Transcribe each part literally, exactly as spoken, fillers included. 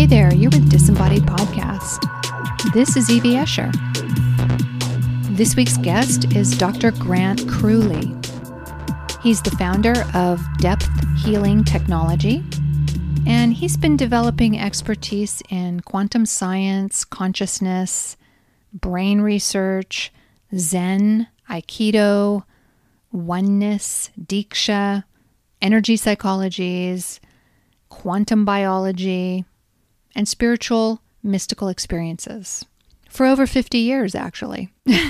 Hey there, you're with Disembodied Podcast. This is Evie Escher. This week's guest is Doctor Grant Crewley. He's the founder of Depth Healing Technology, and he's been developing expertise in quantum science, consciousness, brain research, Zen, Aikido, oneness, Diksha, energy psychologies, quantum biology, and spiritual mystical experiences for over fifty years, actually.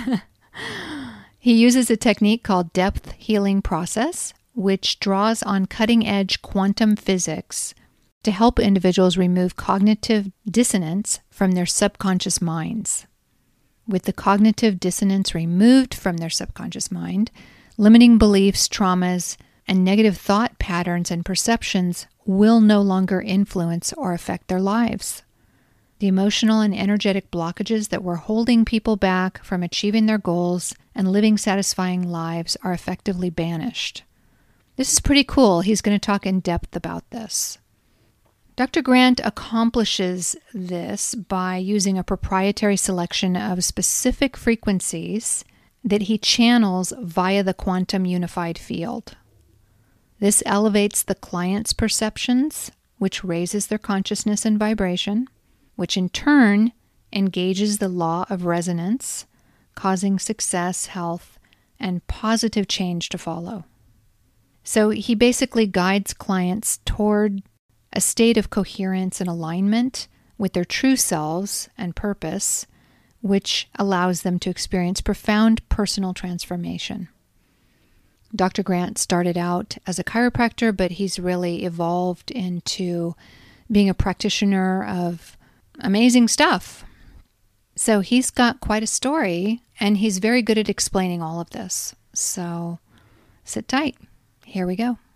He uses a technique called depth healing process, which draws on cutting-edge quantum physics to help individuals remove cognitive dissonance from their subconscious minds. With the cognitive dissonance removed from their subconscious mind, limiting beliefs, traumas, and negative thought patterns and perceptions will no longer influence or affect their lives. The emotional and energetic blockages that were holding people back from achieving their goals and living satisfying lives are effectively banished. This is pretty cool. He's going to talk in depth about this. Doctor Grant accomplishes this by using a proprietary selection of specific frequencies that he channels via the quantum unified field. This elevates the client's perceptions, which raises their consciousness and vibration, which in turn engages the law of resonance, causing success, health, and positive change to follow. So he basically guides clients toward a state of coherence and alignment with their true selves and purpose, which allows them to experience profound personal transformation. Doctor Grant started out as a chiropractor, but he's really evolved into being a practitioner of amazing stuff. So he's got quite a story, and he's very good at explaining all of this. So sit tight. Here we go.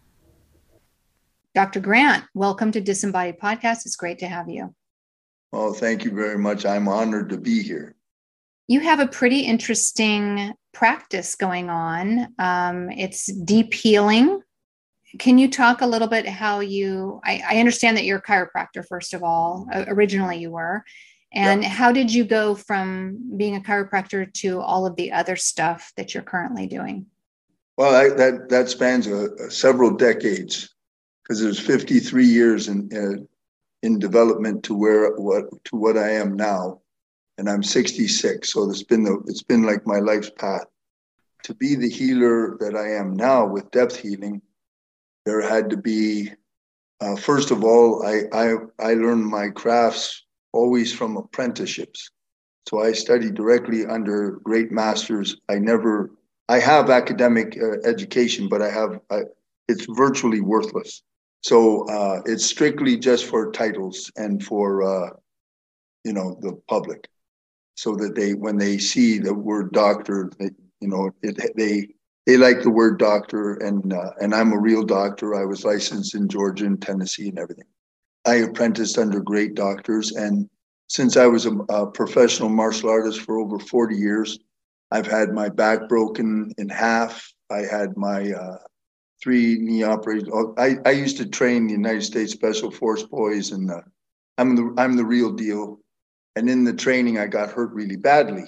Doctor Grant, welcome to Disembodied Podcast. It's great to have you. Oh, thank you very much. I'm honored to be here. You have a pretty interesting practice going on. Um, it's deep healing. Can you talk a little bit how you, I, I understand that you're a chiropractor, first of all, uh, originally you were, and yep. How did you go from being a chiropractor to all of the other stuff that you're currently doing? Well, I, that, that spans a, a several decades, because there's fifty-three years in, uh, in development to where, what, to what I am now. And I'm sixty-six, so it's been the, it's been like my life's path. To be the healer that I am now with depth healing, there had to be, uh, first of all, I, I I learned my crafts always from apprenticeships. So I studied directly under great masters. I never, I have academic uh, education, but I have, I, it's virtually worthless. So uh, it's strictly just for titles and for, uh, you know, the public. So that they, when they see the word doctor, they, you know, it, they they like the word doctor, and uh, and I'm a real doctor. I was licensed in Georgia and Tennessee and everything. I apprenticed under great doctors, and since I was a, a professional martial artist for over forty years, I've had my back broken in half. I had my uh, three knee operations. I, I used to train the United States Special Force boys, and uh, I'm the I'm the real deal. And in the training, I got hurt really badly.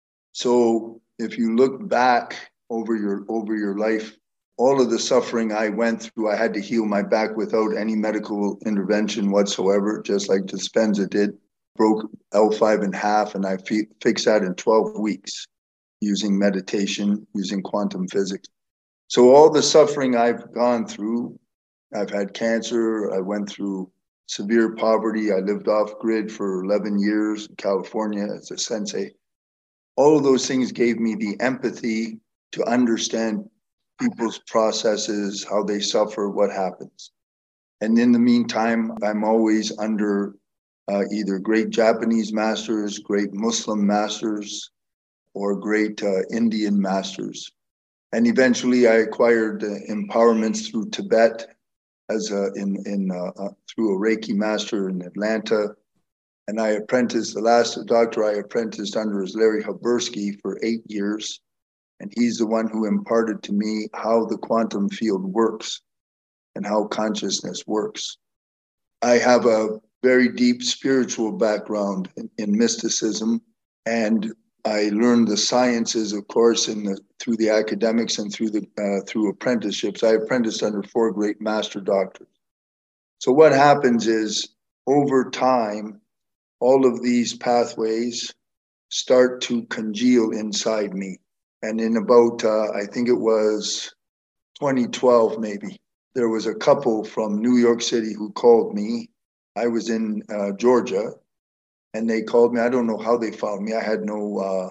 So if you look back over your over your life, all of the suffering I went through, I had to heal my back without any medical intervention whatsoever, just like Dispenza did. Broke L five in half, and I fi- fixed that in twelve weeks using meditation, using quantum physics. So all the suffering I've gone through, I've had cancer, I went through severe poverty. I lived off grid for eleven years in California as a sensei. All of those things gave me the empathy to understand people's processes, how they suffer, what happens. And in the meantime, I'm always under uh, either great Japanese masters, great Muslim masters, or great uh, Indian masters. And eventually I acquired uh, empowerments through Tibet, as a, in in uh, uh, through a Reiki master in Atlanta, and I apprenticed. The last doctor I apprenticed under is Larry Habersky for eight years, and he's the one who imparted to me how the quantum field works and how consciousness works. I have a very deep spiritual background in, in mysticism, and I learned the sciences, of course, in the through the academics and through the uh, through apprenticeships. I apprenticed under four great master doctors. So what happens is, over time, all of these pathways start to congeal inside me. And in about, uh, I think it was twenty twelve, maybe, there was a couple from New York City who called me. I was in uh, Georgia, and they called me. I don't know how they found me. I had no uh,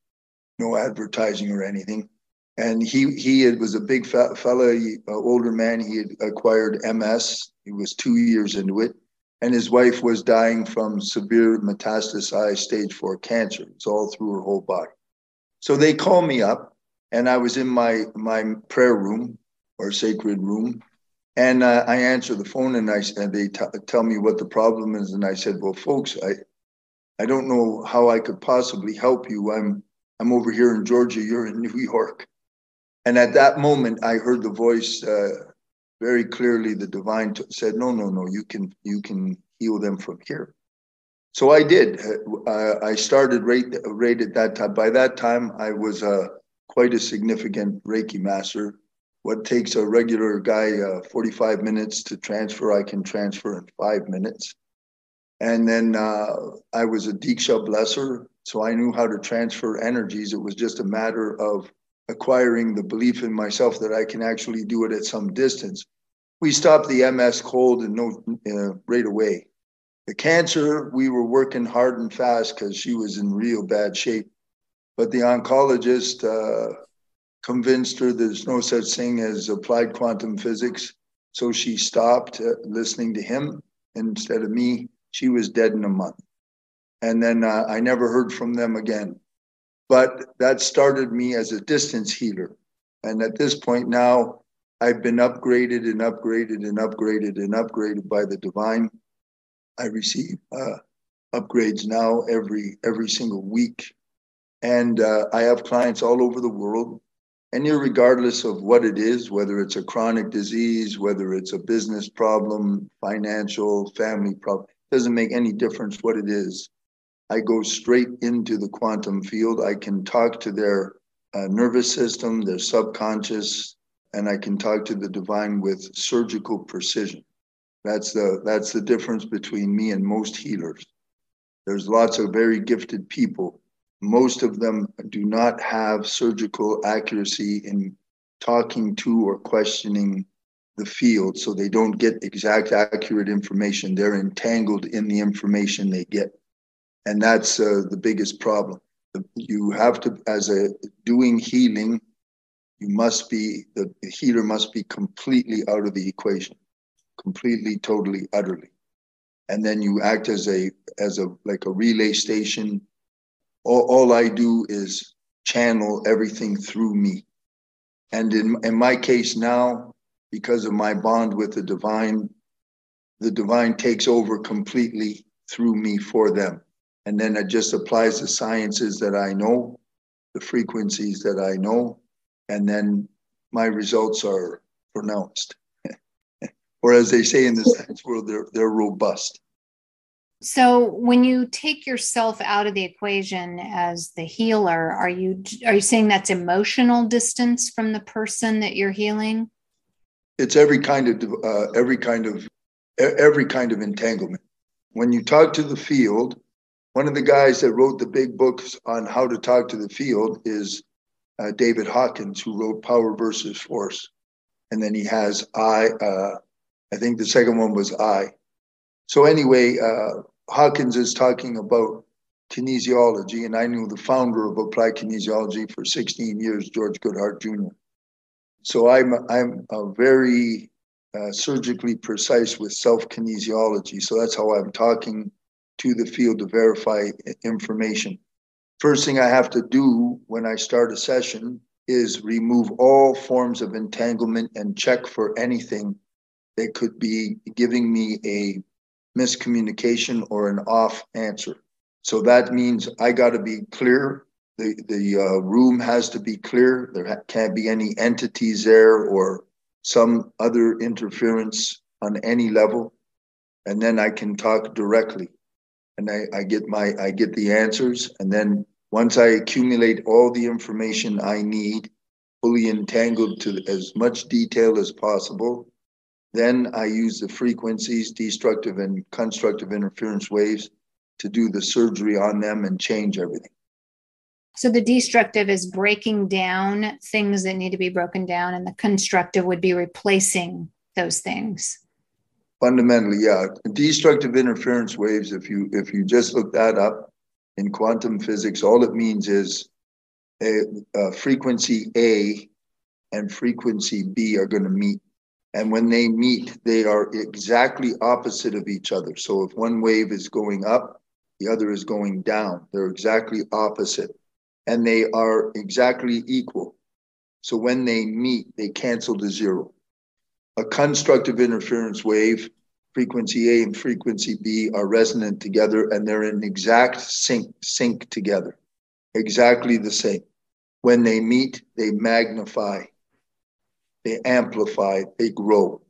no advertising or anything. And he he had, was a big fa- fella, he, uh, older man. He had acquired M S. He was two years into it. And his wife was dying from severe metastasized stage four cancer. It's all through her whole body. So they called me up, and I was in my, my prayer room or sacred room. And uh, I answer the phone, and I and they t- tell me what the problem is. And I said, well, folks, I I don't know how I could possibly help you. I'm I'm over here in Georgia. You're in New York. And at that moment, I heard the voice uh, very clearly. The divine t- said, no, no, no, you can you can heal them from here. So I did. Uh, I started right, right at that time. By that time, I was uh, quite a significant Reiki master. What takes a regular guy uh, forty-five minutes to transfer, I can transfer in five minutes. And then uh, I was a Diksha blesser, so I knew how to transfer energies. It was just a matter of acquiring the belief in myself that I can actually do it at some distance. We stopped the M S cold and no uh, right away. The cancer, we were working hard and fast because she was in real bad shape. But the oncologist uh, convinced her there's no such thing as applied quantum physics. So she stopped uh, listening to him. Instead of me, she was dead in a month. And then uh, I never heard from them again. But that started me as a distance healer. And at this point now, I've been upgraded and upgraded and upgraded and upgraded by the divine. I receive uh, upgrades now every every single week. And uh, I have clients all over the world. And regardless of what it is, whether it's a chronic disease, whether it's a business problem, financial, family problem, doesn't make any difference what it is. I go straight into the quantum field. I can talk to their uh, nervous system, their subconscious, and I can talk to the divine with surgical precision. That's the that's the difference between me and most healers. There's lots of very gifted people. Most of them do not have surgical accuracy in talking to or questioning the field, so they don't get exact, accurate information. They're entangled in the information they get. And that's uh, the biggest problem. You have to, as a doing healing, you must be, the, the healer must be completely out of the equation, completely, totally, utterly. And then you act as a, as a, like a relay station. All, all I do is channel everything through me. And in, in my case now, because of my bond with the divine, the divine takes over completely through me for them. And then it just applies the sciences that I know, the frequencies that I know, and then my results are pronounced. Or as they say in the science world, they're, they're robust. So when you take yourself out of the equation as the healer, are you are you saying that's emotional distance from the person that you're healing? It's every kind of uh, every kind of every kind of entanglement. When you talk to the field, one of the guys that wrote the big books on how to talk to the field is uh, David Hawkins, who wrote Power versus Force. And then he has I, uh, I think the second one was I. So anyway, uh, Hawkins is talking about kinesiology, and I knew the founder of applied kinesiology for sixteen years, George Goodhart Junior So I'm, I'm a very uh, surgically precise with self-kinesiology. So that's how I'm talking to the field to verify information. First thing I have to do when I start a session is remove all forms of entanglement and check for anything that could be giving me a miscommunication or an off answer. So that means I got to be clear. The, the uh, room has to be clear. There ha- can't be any entities there or some other interference on any level. and then I can talk directly, and I, I get my I get the answers, and then once I accumulate all the information I need, fully entangled to as much detail as possible, then I use the frequencies, destructive and constructive interference waves, to do the surgery on them and change everything. So the destructive is breaking down things that need to be broken down, and the constructive would be replacing those things. Fundamentally, yeah. Destructive interference waves, if you if you just look that up in quantum physics, all it means is a, a frequency A and frequency B are going to meet. And when they meet, they are exactly opposite of each other. So if one wave is going up, the other is going down. They're exactly opposite. And they are exactly equal. So when they meet, they cancel to zero. A constructive interference wave, frequency A and frequency B are resonant together, and they're in exact sync, sync together, exactly the same. When they meet, they magnify, they amplify, they grow.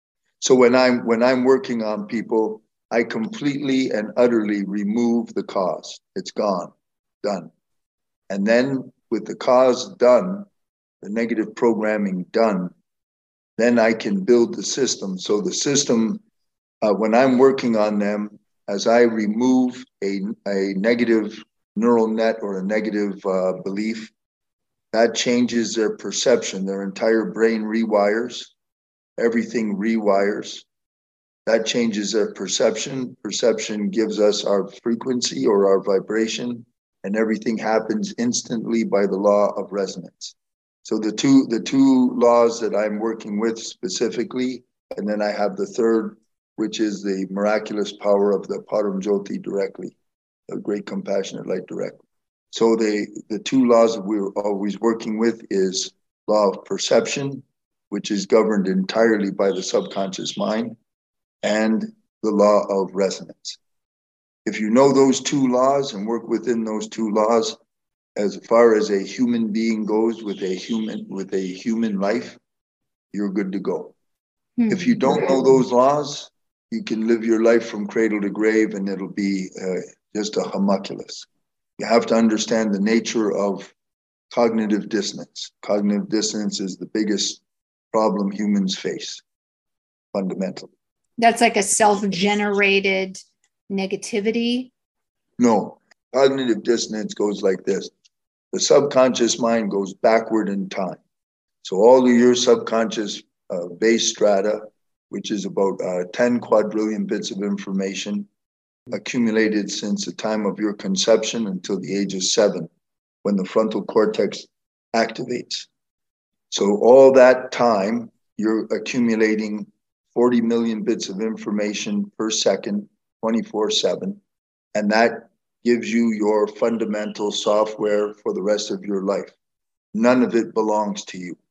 So when I'm when I'm working on people, I completely and utterly remove the cause. It's gone, done. And then with the cause done, the negative programming done, then I can build the system. So the system, uh, when I'm working on them, as I remove a, a negative neural net or a negative uh, belief, that changes their perception. Their entire brain rewires, everything rewires. That changes their perception. Perception gives us our frequency or our vibration, and everything happens instantly by the law of resonance. So the two the two laws that I'm working with specifically, and then I have the third, which is the miraculous power of the Param Jyoti directly, the great compassionate light directly. So the, the two laws that we're always working with is law of perception, which is governed entirely by the subconscious mind, and the law of resonance. If you know those two laws and work within those two laws, as far as a human being goes with a human with a human life, you're good to go. Hmm. If you don't know those laws, you can live your life from cradle to grave, and it'll be uh, just a homunculus. You have to understand the nature of cognitive dissonance. Cognitive dissonance is the biggest problem humans face, fundamentally. That's like a self-generated negativity? No. Cognitive dissonance goes like this. The subconscious mind goes backward in time. So all of your subconscious uh, base strata, which is about uh, ten quadrillion bits of information, accumulated since the time of your conception until the age of seven, when the frontal cortex activates. So all that time, you're accumulating forty million bits of information per second, twenty-four seven, and that gives you your fundamental software for the rest of your life. None of it belongs to you.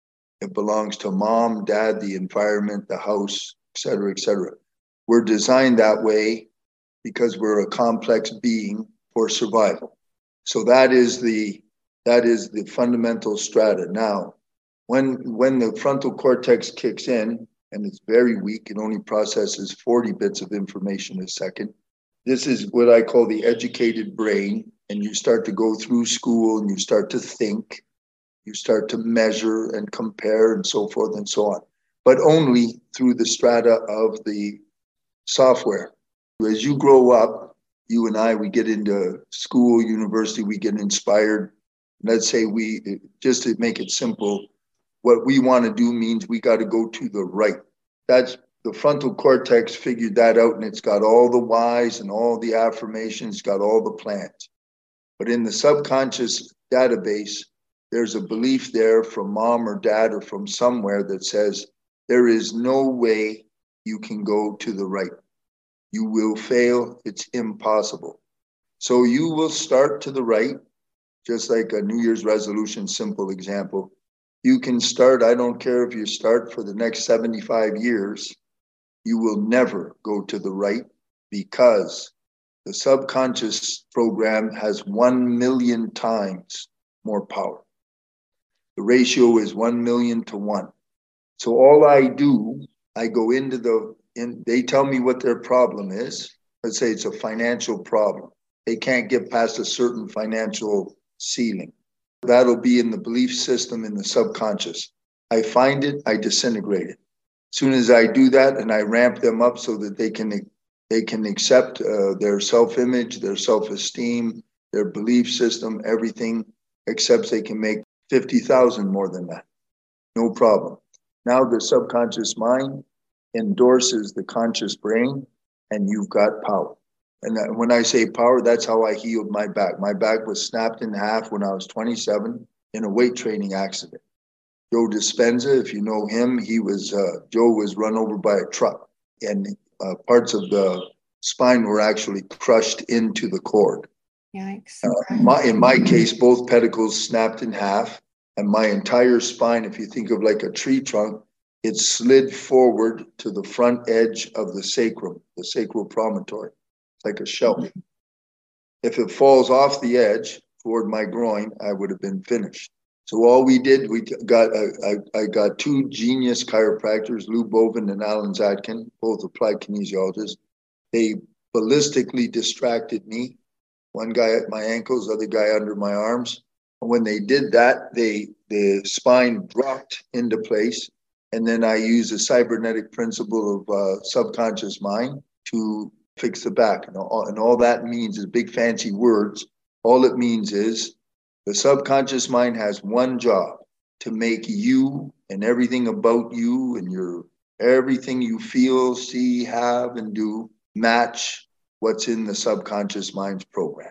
It belongs to mom, dad, the environment, the house, et cetera, et cetera. We're designed that way because we're a complex being for survival. So that is the that is the fundamental strata. Now, when when the frontal cortex kicks in, and it's very weak, it only processes forty bits of information a second. This is what I call the educated brain, and you start to go through school and you start to think, you start to measure and compare and so forth and so on, but only through the strata of the software. As you grow up, you and I, we get into school, university, we get inspired. Let's say we, just to make it simple, what we want to do means we got to go to the right. That's the frontal cortex figured that out, and it's got all the whys and all the affirmations, got all the plans. But in the subconscious database, there's a belief there from mom or dad or from somewhere that says, there is no way you can go to the right. You will fail. It's impossible. So you will start to the right, just like a New Year's resolution, simple example. You can start, I don't care if you start for the next seventy-five years, you will never go to the right because the subconscious program has one million times more power. The ratio is one million to one. So all I do, I go into the in, they tell me what their problem is. Let's say it's a financial problem. They can't get past a certain financial ceiling. That'll be in the belief system in the subconscious. I find it, I disintegrate it. As soon as I do that and I ramp them up so that they can they can accept uh, their self-image, their self-esteem, their belief system, everything, except they can make fifty thousand more than that. No problem. Now the subconscious mind endorses the conscious brain, and you've got power. And when I say power, that's how I healed my back. My back was snapped in half when I was twenty-seven in a weight training accident. Joe Dispenza, if you know him, he was uh, Joe was run over by a truck, and uh, parts of the spine were actually crushed into the cord. Yikes. Uh, my, in my case, both pedicles snapped in half, and my entire spine, if you think of like a tree trunk, it slid forward to the front edge of the sacrum, the sacral promontory, like a shelf. If it falls off the edge toward my groin, I would have been finished. So all we did, we got I, I got two genius chiropractors, Lou Bovin and Alan Zadkin, both applied kinesiologists. They ballistically distracted me. One guy at my ankles, other guy under my arms. And when they did that, they the spine dropped into place. And then I used a cybernetic principle of uh, subconscious mind to fix the back. And all, and all that means is big fancy words. All it means is the subconscious mind has one job: to make you and everything about you and your everything you feel, see, have, and do match what's in the subconscious mind's program.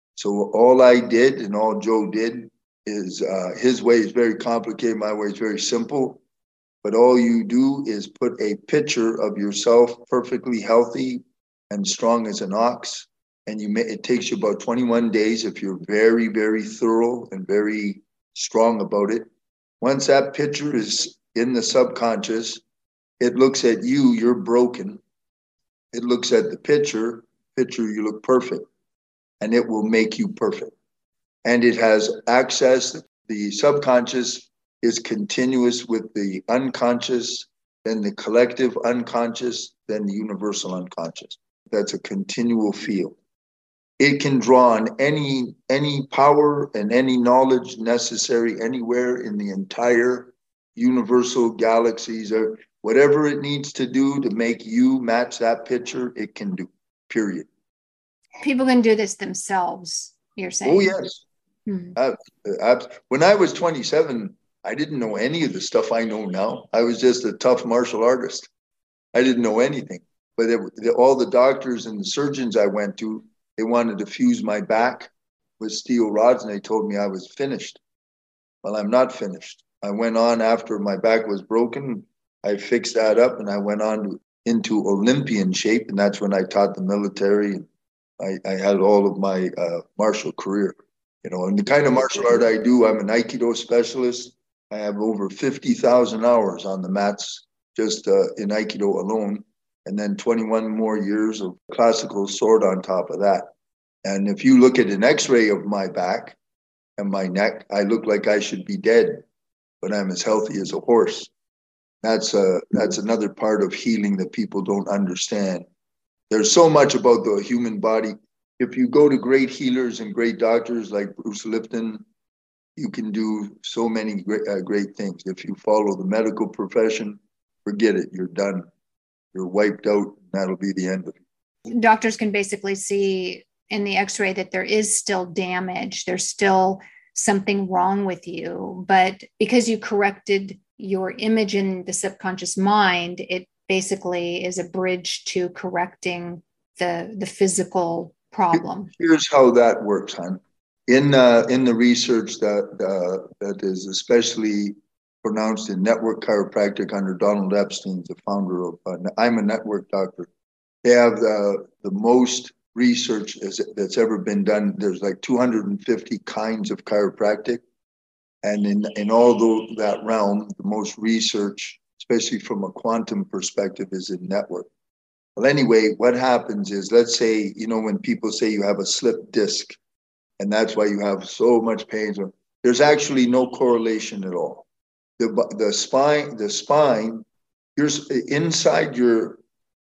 So all I did and all Joe did is uh, his way is very complicated. My way is very simple. But all you do is put a picture of yourself perfectly healthy and strong as an ox. And you may, it takes you about twenty-one days if you're very, very thorough and very strong about it. Once that picture is in the subconscious, it looks at you, you're broken. It looks at the picture, picture, you look perfect. And it will make you perfect. And it has access, the subconscious is continuous with the unconscious, then the collective unconscious, then the universal unconscious. That's a continual field. It can draw on any any power and any knowledge necessary anywhere in the entire universal galaxies, or whatever it needs to do to make you match that picture, it can do, period. People can do this themselves, you're saying? Oh, yes. Hmm. Uh, uh, when I was twenty-seven, I didn't know any of the stuff I know now. I was just a tough martial artist. I didn't know anything. But it, the, all the doctors and the surgeons I went to, they wanted to fuse my back with steel rods, and they told me I was finished. Well, I'm not finished. I went on after my back was broken. I fixed that up, and I went on to, into Olympian shape, and that's when I taught the military. I, I had all of my uh, martial career, you know, and the kind of martial art I do, I'm an Aikido specialist. I have over fifty thousand hours on the mats just uh, in Aikido alone, and then twenty-one more years of classical sword on top of that. And if you look at an x-ray of my back and my neck, I look like I should be dead, but I'm as healthy as a horse. That's, uh, that's another part of healing that people don't understand. There's so much about the human body. If you go to great healers and great doctors like Bruce Lipton, you can do so many great, uh, great things. If you follow the medical profession, forget it. You're done. You're wiped out. And that'll be the end of it. Doctors can basically see in the x-ray that there is still damage. There's still something wrong with you. But because you corrected your image in the subconscious mind, it basically is a bridge to correcting the, the physical problem. Here's how that works, hon. In uh, in the research that uh, that is especially pronounced in network chiropractic under Donald Epstein, the founder of uh, I'm a Network Doctor. They have the the most research that's ever been done. There's like two hundred fifty kinds of chiropractic, and in in all the, that realm, the most research, especially from a quantum perspective, is in network. Well, anyway, what happens is, let's say, you know, when people say you have a slip disc, and that's why you have so much pain, there's actually no correlation at all. The, the spine, the spine, you're inside your,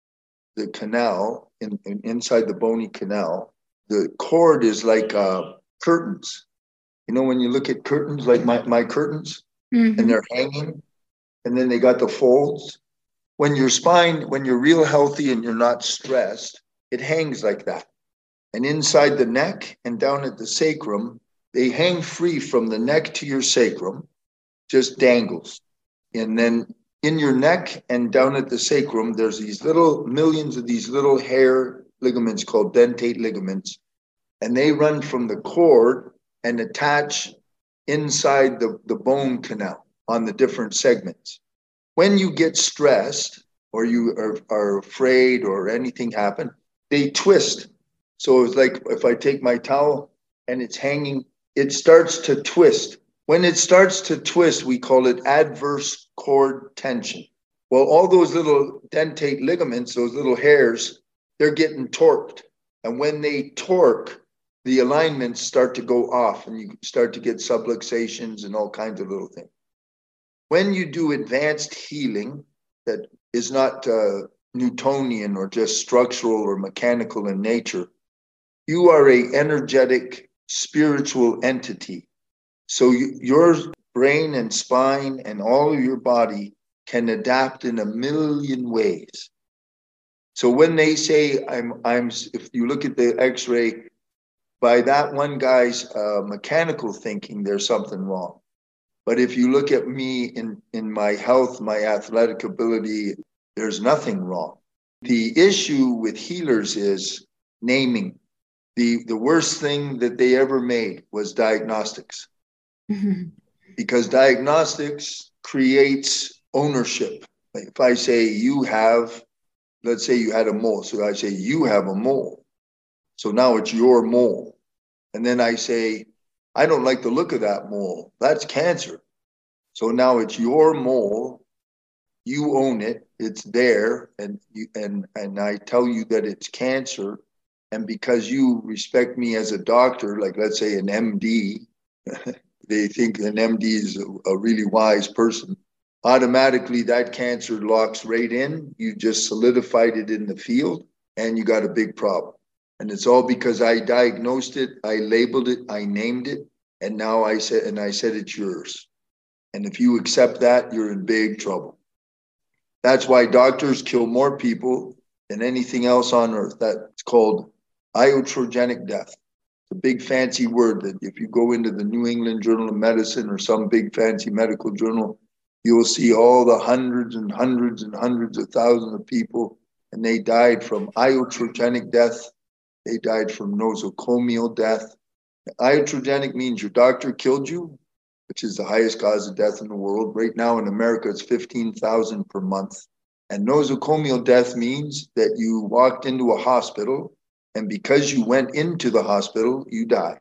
the canal, in, in inside the bony canal, the cord is like uh, curtains. You know, when you look at curtains, like my, my curtains, mm-hmm. and they're hanging, and then they got the folds. When your spine, when you're real healthy and you're not stressed, it hangs like that. And inside the neck and down at the sacrum, they hang free from the neck to your sacrum, just dangles. And then in your neck and down at the sacrum, there's these little millions of these little hair ligaments called dentate ligaments. And they run from the cord and attach inside the, the bone canal on the different segments. When you get stressed or you are, are afraid or anything happen, they twist. So it's like if I take my towel and it's hanging, it starts to twist. When it starts to twist, we call it adverse cord tension. Well, all those little dentate ligaments, those little hairs, they're getting torqued. And when they torque, the alignments start to go off and you start to get subluxations and all kinds of little things. When you do advanced healing that is not uh, Newtonian or just structural or mechanical in nature, you are an energetic, spiritual entity. So you, your brain and spine and all of your body can adapt in a million ways. So when they say, I'm, I'm, if you look at the x-ray, by that one guy's uh, mechanical thinking, there's something wrong. But if you look at me in, in my health, my athletic ability, there's nothing wrong. The issue with healers is naming. The, the worst thing that they ever made was diagnostics. Mm-hmm. Because diagnostics creates ownership. Like if I say you have, let's say you had a mole. So I say you have a mole. So now it's your mole. And then I say, I don't like the look of that mole. That's cancer. So now it's your mole. You own it. It's there. And you, and, and I tell you that it's cancer. And because you respect me as a doctor, like let's say an M D, they think an M D is a, a really wise person. Automatically that cancer locks right in. You just solidified it in the field and you got a big problem. And it's all because I diagnosed it, I labeled it, I named it, and now I said, and I said it's yours. And if you accept that, you're in big trouble. That's why doctors kill more people than anything else on earth. That's called iatrogenic death. It's a big fancy word that if you go into the New England Journal of Medicine or some big fancy medical journal, you'll see all the hundreds and hundreds and hundreds of thousands of people, and they died from iatrogenic death. They died from nosocomial death. Iatrogenic means your doctor killed you, which is the highest cause of death in the world. Right now in America, it's fifteen thousand per month. And nosocomial death means that you walked into a hospital, and because you went into the hospital, you died.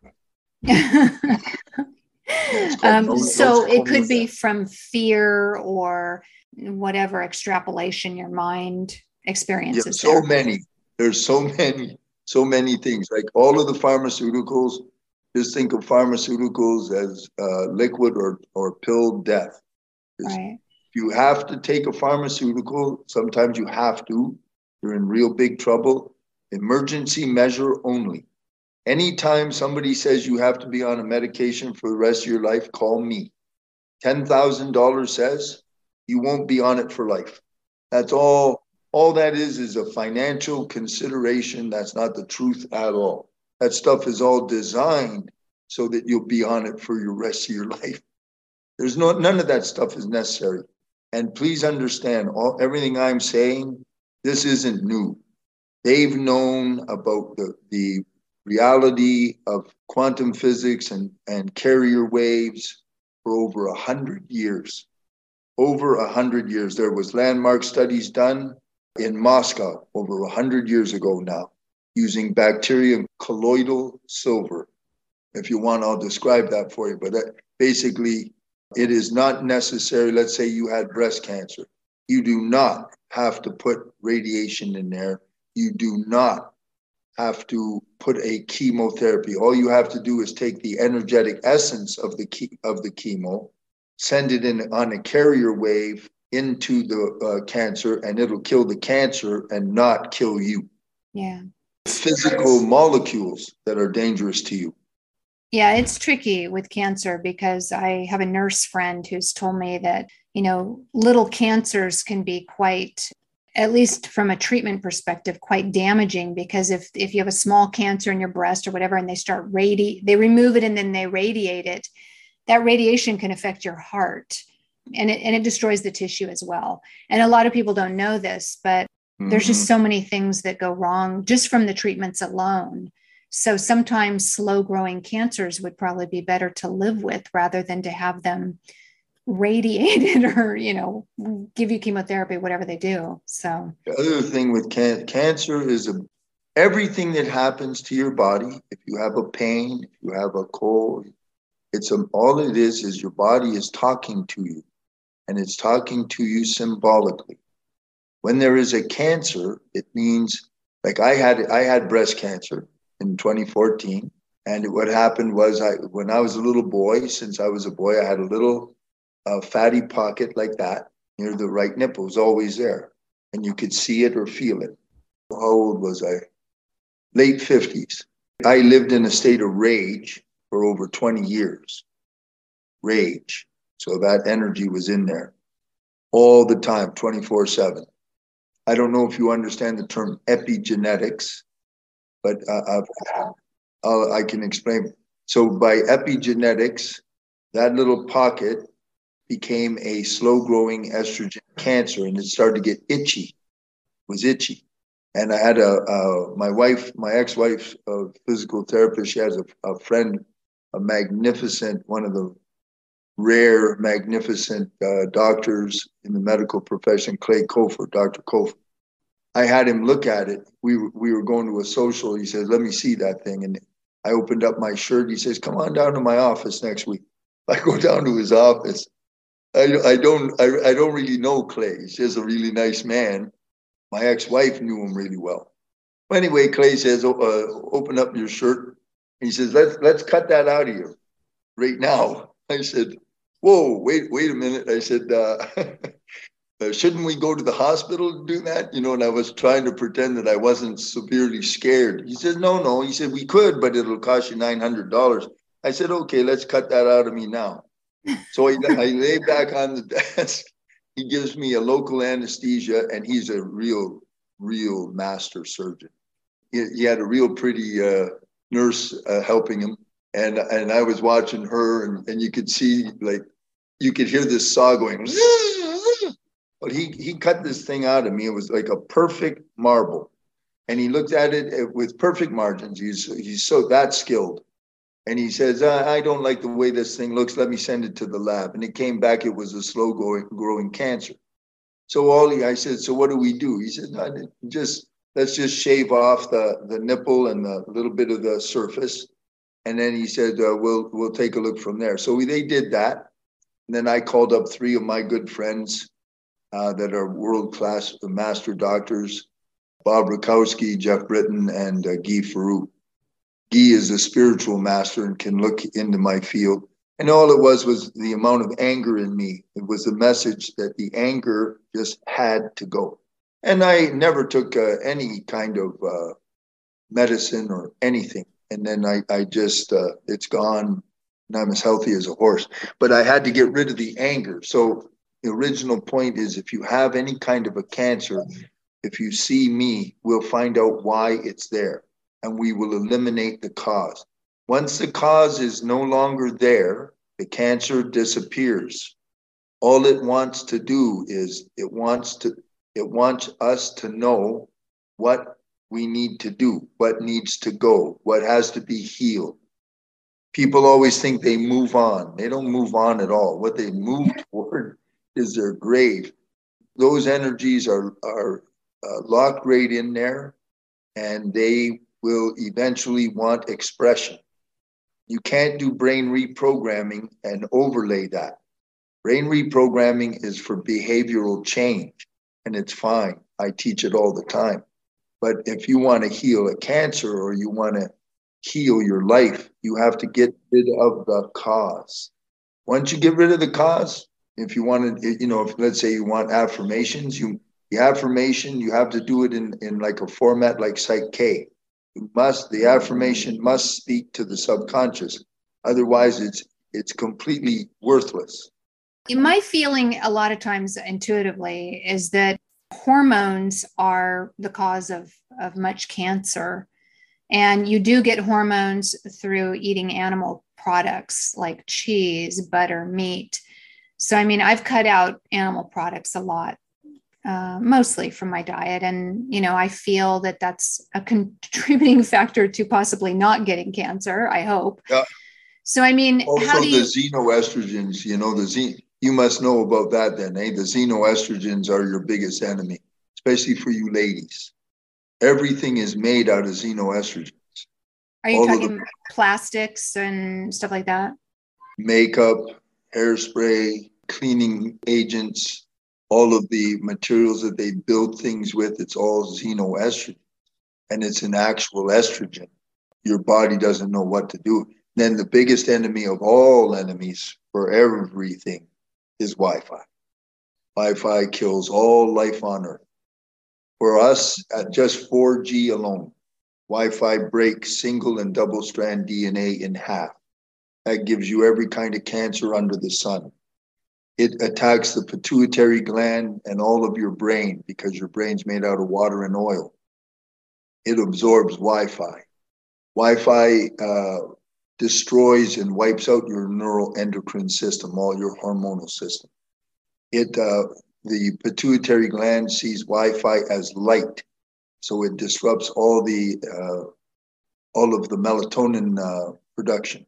um, so it could be from fear or whatever extrapolation your mind experiences. Yeah, so there. many. There's so many. So many things, like all of the pharmaceuticals, just think of pharmaceuticals as uh, liquid or, or pill death. Right. If you have to take a pharmaceutical, sometimes you have to, you're in real big trouble. Emergency measure only. Anytime somebody says you have to be on a medication for the rest of your life, call me. ten thousand dollars says you won't be on it for life. That's all. All that is is a financial consideration. That's not the truth at all. That stuff is all designed so that you'll be on it for your rest of your life. There's no, none of that stuff is necessary. And please understand, all everything I'm saying, this isn't new. They've known about the, the reality of quantum physics and, and carrier waves for over a hundred years. Over a hundred years. There was landmark studies done in Moscow over a hundred years ago now, using bacterium colloidal silver. If you want, I'll describe that for you. But that, basically, it is not necessary. Let's say you had breast cancer. You do not have to put radiation in there. You do not have to put a chemotherapy. All you have to do is take the energetic essence of the, ke- of the chemo, send it in on a carrier wave into the uh, cancer, and it'll kill the cancer and not kill you. Yeah. Physical molecules that are dangerous to you. Yeah, it's tricky with cancer because I have a nurse friend who's told me that, you know, little cancers can be quite, at least from a treatment perspective, quite damaging, because if if you have a small cancer in your breast or whatever, and they start radi, they remove it and then they radiate it, that radiation can affect your heart, and it and it destroys the tissue as well. And a lot of people don't know this, but mm-hmm. there's just so many things that go wrong just from the treatments alone. So sometimes slow growing cancers would probably be better to live with rather than to have them radiated or, you know, give you chemotherapy, whatever they do. So the other thing with can- cancer is a, everything that happens to your body. If you have a pain, if you have a cold, it's a, all it is is your body is talking to you, and it's talking to you symbolically. When there is a cancer, it means, like I had I had breast cancer in twenty fourteen, and what happened was I when I was a little boy, since I was a boy, I had a little uh, fatty pocket like that near the right nipple. It was always there, and you could see it or feel it. How old was I? Late fifties. I lived in a state of rage for over twenty years. Rage. So that energy was in there all the time, twenty-four seven. I don't know if you understand the term epigenetics, but uh, I'll, I can explain. So by epigenetics, that little pocket became a slow-growing estrogen cancer, and it started to get itchy. It was itchy. And I had a, uh, my wife, my ex-wife, a physical therapist, she has a, a friend, a magnificent, one of the rare, magnificent uh, doctors in the medical profession, Clay Kofer, Doctor Kofer. I had him look at it. We, we were going to a social. He says, let me see that thing. And I opened up my shirt. He says, come on down to my office next week. I go down to his office. I, I don't I, I don't really know Clay. He's just a really nice man. My ex-wife knew him really well. But anyway, Clay says, oh, uh, open up your shirt. He says, let's let's cut that out of you right now. I said, whoa, wait, wait a minute. I said, uh, uh, shouldn't we go to the hospital to do that? You know, and I was trying to pretend that I wasn't severely scared. He said, no, no. He said, we could, but it'll cost you nine hundred dollars. I said, okay, let's cut that out of me now. So I, I lay back on the desk. He gives me a local anesthesia, and he's a real, real master surgeon. He, he had a real pretty uh, nurse uh, helping him. And and I was watching her, and, and you could see, like, you could hear this saw going. But he, he cut this thing out of me. It was like a perfect marble. And he looked at it with perfect margins. He's, he's so that skilled. And he says, I, I don't like the way this thing looks. Let me send it to the lab. And it came back. It was a slow growing, growing cancer. So all he, I said, so what do we do? He said, no, just, let's just shave off the, the nipple and the little bit of the surface. And then he said, uh, we'll, we'll take a look from there. So we, they did that. And then I called up three of my good friends uh, that are world-class master doctors, Bob Rakowski, Jeff Britton, and uh, Guy Farou. Guy is a spiritual master and can look into my field. And all it was was the amount of anger in me. It was the message that the anger just had to go. And I never took uh, any kind of uh, medicine or anything. And then I, I just, uh, it's gone, and I'm as healthy as a horse. But I had to get rid of the anger. So the original point is, if you have any kind of a cancer, if you see me, we'll find out why it's there, and we will eliminate the cause. Once the cause is no longer there, the cancer disappears. All it wants to do is it wants to it wants us to know what we need to do, what needs to go, what has to be healed. People always think they move on. They don't move on at all. What they move toward is their grave. Those energies are, are uh, locked right in there, and they will eventually want expression. You can't do brain reprogramming and overlay that. Brain reprogramming is for behavioral change, and it's fine. I teach it all the time. But if you want to heal a cancer, or you want to heal your life, you have to get rid of the cause. Once you get rid of the cause, If you want to, you know, if let's say you want affirmations, you the affirmation, you have to do it in, in like a format like Psych K. You must, the affirmation must speak to the subconscious. Otherwise, it's it's completely worthless. My feeling a lot of times intuitively is that hormones are the cause of, of much cancer. And you do get hormones through eating animal products like cheese, butter, meat. So, I mean, I've cut out animal products a lot, uh, mostly from my diet. And, you know, I feel that that's a contributing factor to possibly not getting cancer, I hope. Yeah. So, I mean, also how do you... the xenoestrogens, you know, the xen- you must know about that then, eh? The xenoestrogens are your biggest enemy, especially for you ladies. Everything is made out of xenoestrogens. Are you All talking the plastics and stuff like that? Makeup, hairspray, cleaning agents, all of the materials that they build things with, it's all xenoestrogen. And it's an actual estrogen. Your body doesn't know what to do. Then the biggest enemy of all enemies for everything is Wi-Fi. Wi-Fi kills all life on Earth. For us, at just four G alone, Wi-Fi breaks single and double strand D N A in half. That gives you every kind of cancer under the sun. It attacks the pituitary gland and all of your brain because your brain's made out of water and oil. It absorbs Wi-Fi. Wi-Fi uh, destroys and wipes out your neuroendocrine system, all your hormonal system. It uh, the pituitary gland sees Wi-Fi as light, so it disrupts all the uh, all of the melatonin uh, production,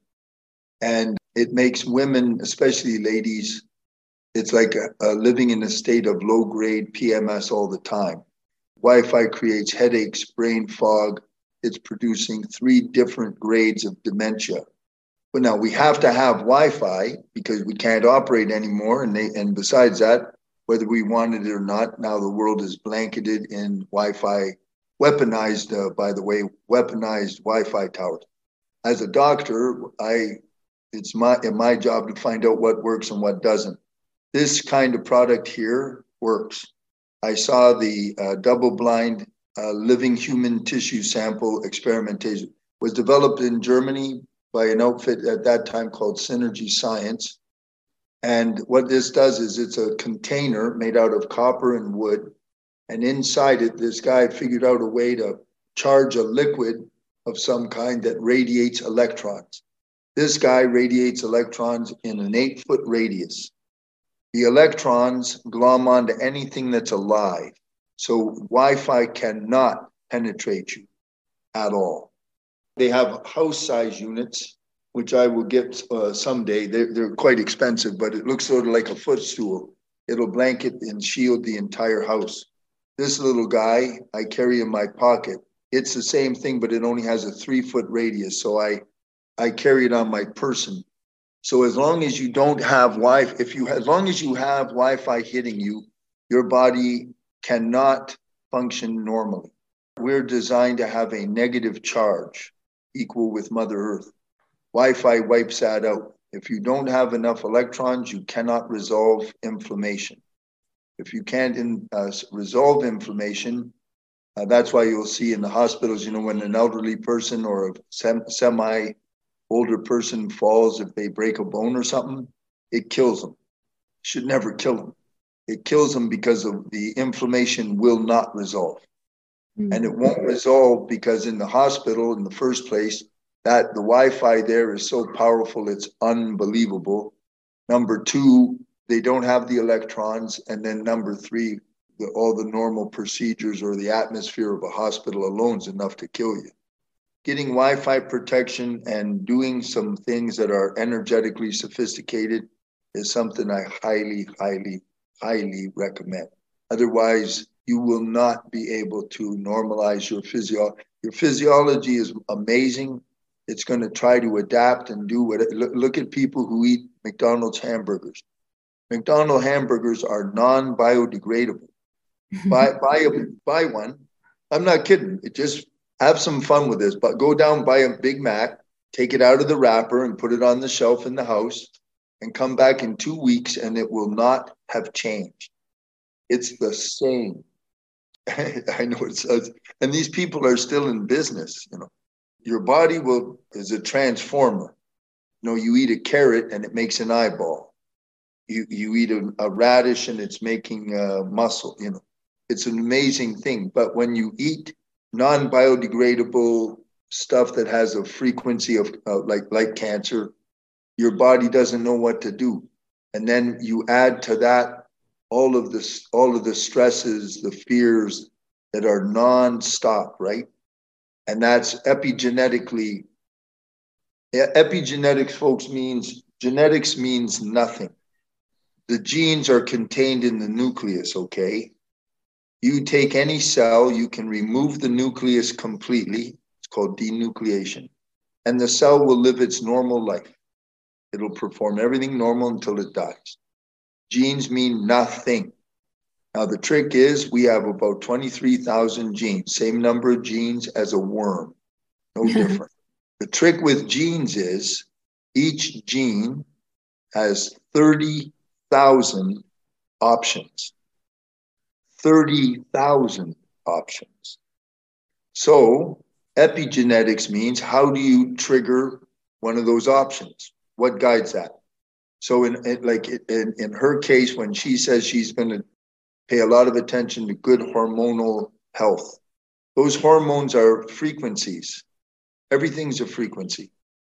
and it makes women, especially ladies, it's like a, a living in a state of low-grade P M S all the time. Wi-Fi creates headaches, brain fog. It's producing three different grades of dementia. But now we have to have Wi-Fi because we can't operate anymore. And they, and besides that, whether we want it or not, now the world is blanketed in Wi-Fi, weaponized, uh, by the way, weaponized Wi-Fi towers. As a doctor, I it's my my job to find out what works and what doesn't. This kind of product here works. I saw the uh, double-blind uh, living human tissue sample experimentation. Was developed in Germany by an outfit at that time called Synergy Science. And what this does is it's a container made out of copper and wood. And inside it, this guy figured out a way to charge a liquid of some kind that radiates electrons. This guy radiates electrons in an eight-foot radius. The electrons glom onto anything that's alive. So Wi-Fi cannot penetrate you at all. They have house-size units, which I will get uh, someday. They're, they're quite expensive, but it looks sort of like a footstool. It'll blanket and shield the entire house. This little guy I carry in my pocket, it's the same thing, but it only has a three-foot radius, so I, I carry it on my person. So as long as you don't have Wi-Fi, if you, as long as you have Wi-Fi hitting you, your body cannot function normally. We're designed to have a negative charge equal with Mother Earth. Wi-Fi wipes that out. If you don't have enough electrons, you cannot resolve inflammation. If you can't in, uh, resolve inflammation, uh, that's why you'll see in the hospitals, you know, when an elderly person or a sem- semi older person falls, if they break a bone or something, it kills them. Should never kill them. It kills them because of the inflammation will not resolve. Mm-hmm. And it won't resolve because in the hospital, in the first place, that the Wi-Fi there is so powerful, it's unbelievable. Number two, they don't have the electrons. And then number three, the, all the normal procedures or the atmosphere of a hospital alone is enough to kill you. Getting Wi-Fi protection and doing some things that are energetically sophisticated is something I highly, highly, highly recommend. Otherwise, you will not be able to normalize your physio. Your physiology is amazing. It's going to try to adapt and do what. It, look, look at people who eat McDonald's hamburgers. McDonald's hamburgers are non-biodegradable. buy, buy, a, buy one. I'm not kidding. It just have some fun with this, but go down, buy a Big Mac, take it out of the wrapper and put it on the shelf in the house. and come back in two weeks and it will not have changed. It's the same. I know it says, and these people are still in business, you know. Your body will is a transformer. You know, you eat a carrot and it makes an eyeball. You you eat a, a radish and it's making uh, muscle, you know. It's an amazing thing. But when you eat non-biodegradable stuff that has a frequency of uh, like like cancer, your body doesn't know what to do. And then you add to that all of this, all of the stresses, the fears that are non-stop, right? And that's epigenetically. Epigenetics, folks, means genetics means nothing. The genes are contained in the nucleus, okay? You take any cell, you can remove the nucleus completely. It's called denucleation. And the cell will live its normal life. It'll perform everything normal until it dies. Genes mean nothing. Now, the trick is we have about twenty-three thousand genes, same number of genes as a worm, no different. The trick with genes is each gene has thirty thousand options. thirty thousand options. So epigenetics means how do you trigger one of those options? What guides that? So in, in like in, in her case, when she says she's going to pay a lot of attention to good hormonal health, those hormones are frequencies. Everything's a frequency.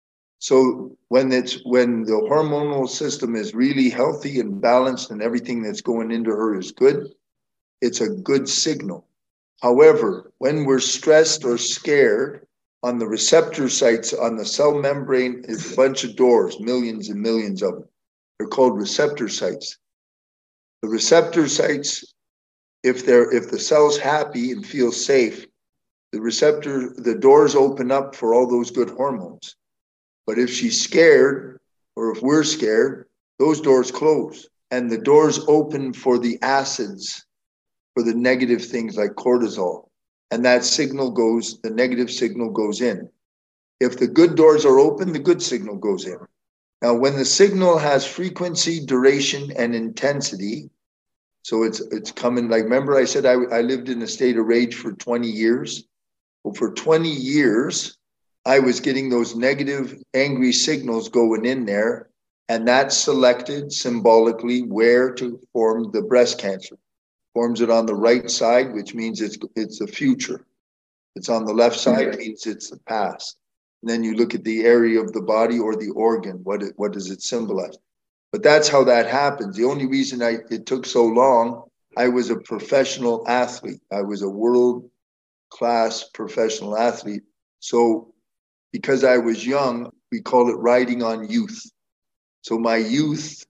So when it's when the hormonal system is really healthy and balanced and everything that's going into her is good, it's a good signal. However, when we're stressed or scared, on the receptor sites on the cell membrane is a bunch of doors, millions and millions of them. They're called receptor sites. The receptor sites, if they're if the cell's happy and feels safe, the receptor, the doors open up for all those good hormones. But if she's scared, or if we're scared, those doors close. And the doors open for the acids, for the negative things like cortisol. And that signal goes, the negative signal goes in. If the good doors are open, the good signal goes in. Now, when the signal has frequency, duration, and intensity, so it's it's coming, like, remember I said I, I lived in a state of rage for twenty years? Well, for twenty years, I was getting those negative, angry signals going in there, and that selected symbolically where to form the breast cancer. Forms it on the right side, which means it's it's the future. It's on the left side, mm-hmm. means it's the past. And then you look at the area of the body or the organ. What it, what does it symbolize? But that's how that happens. The only reason I it took so long, I was a professional athlete. I was a world-class professional athlete. So because I was young, we call it riding on youth. So my youth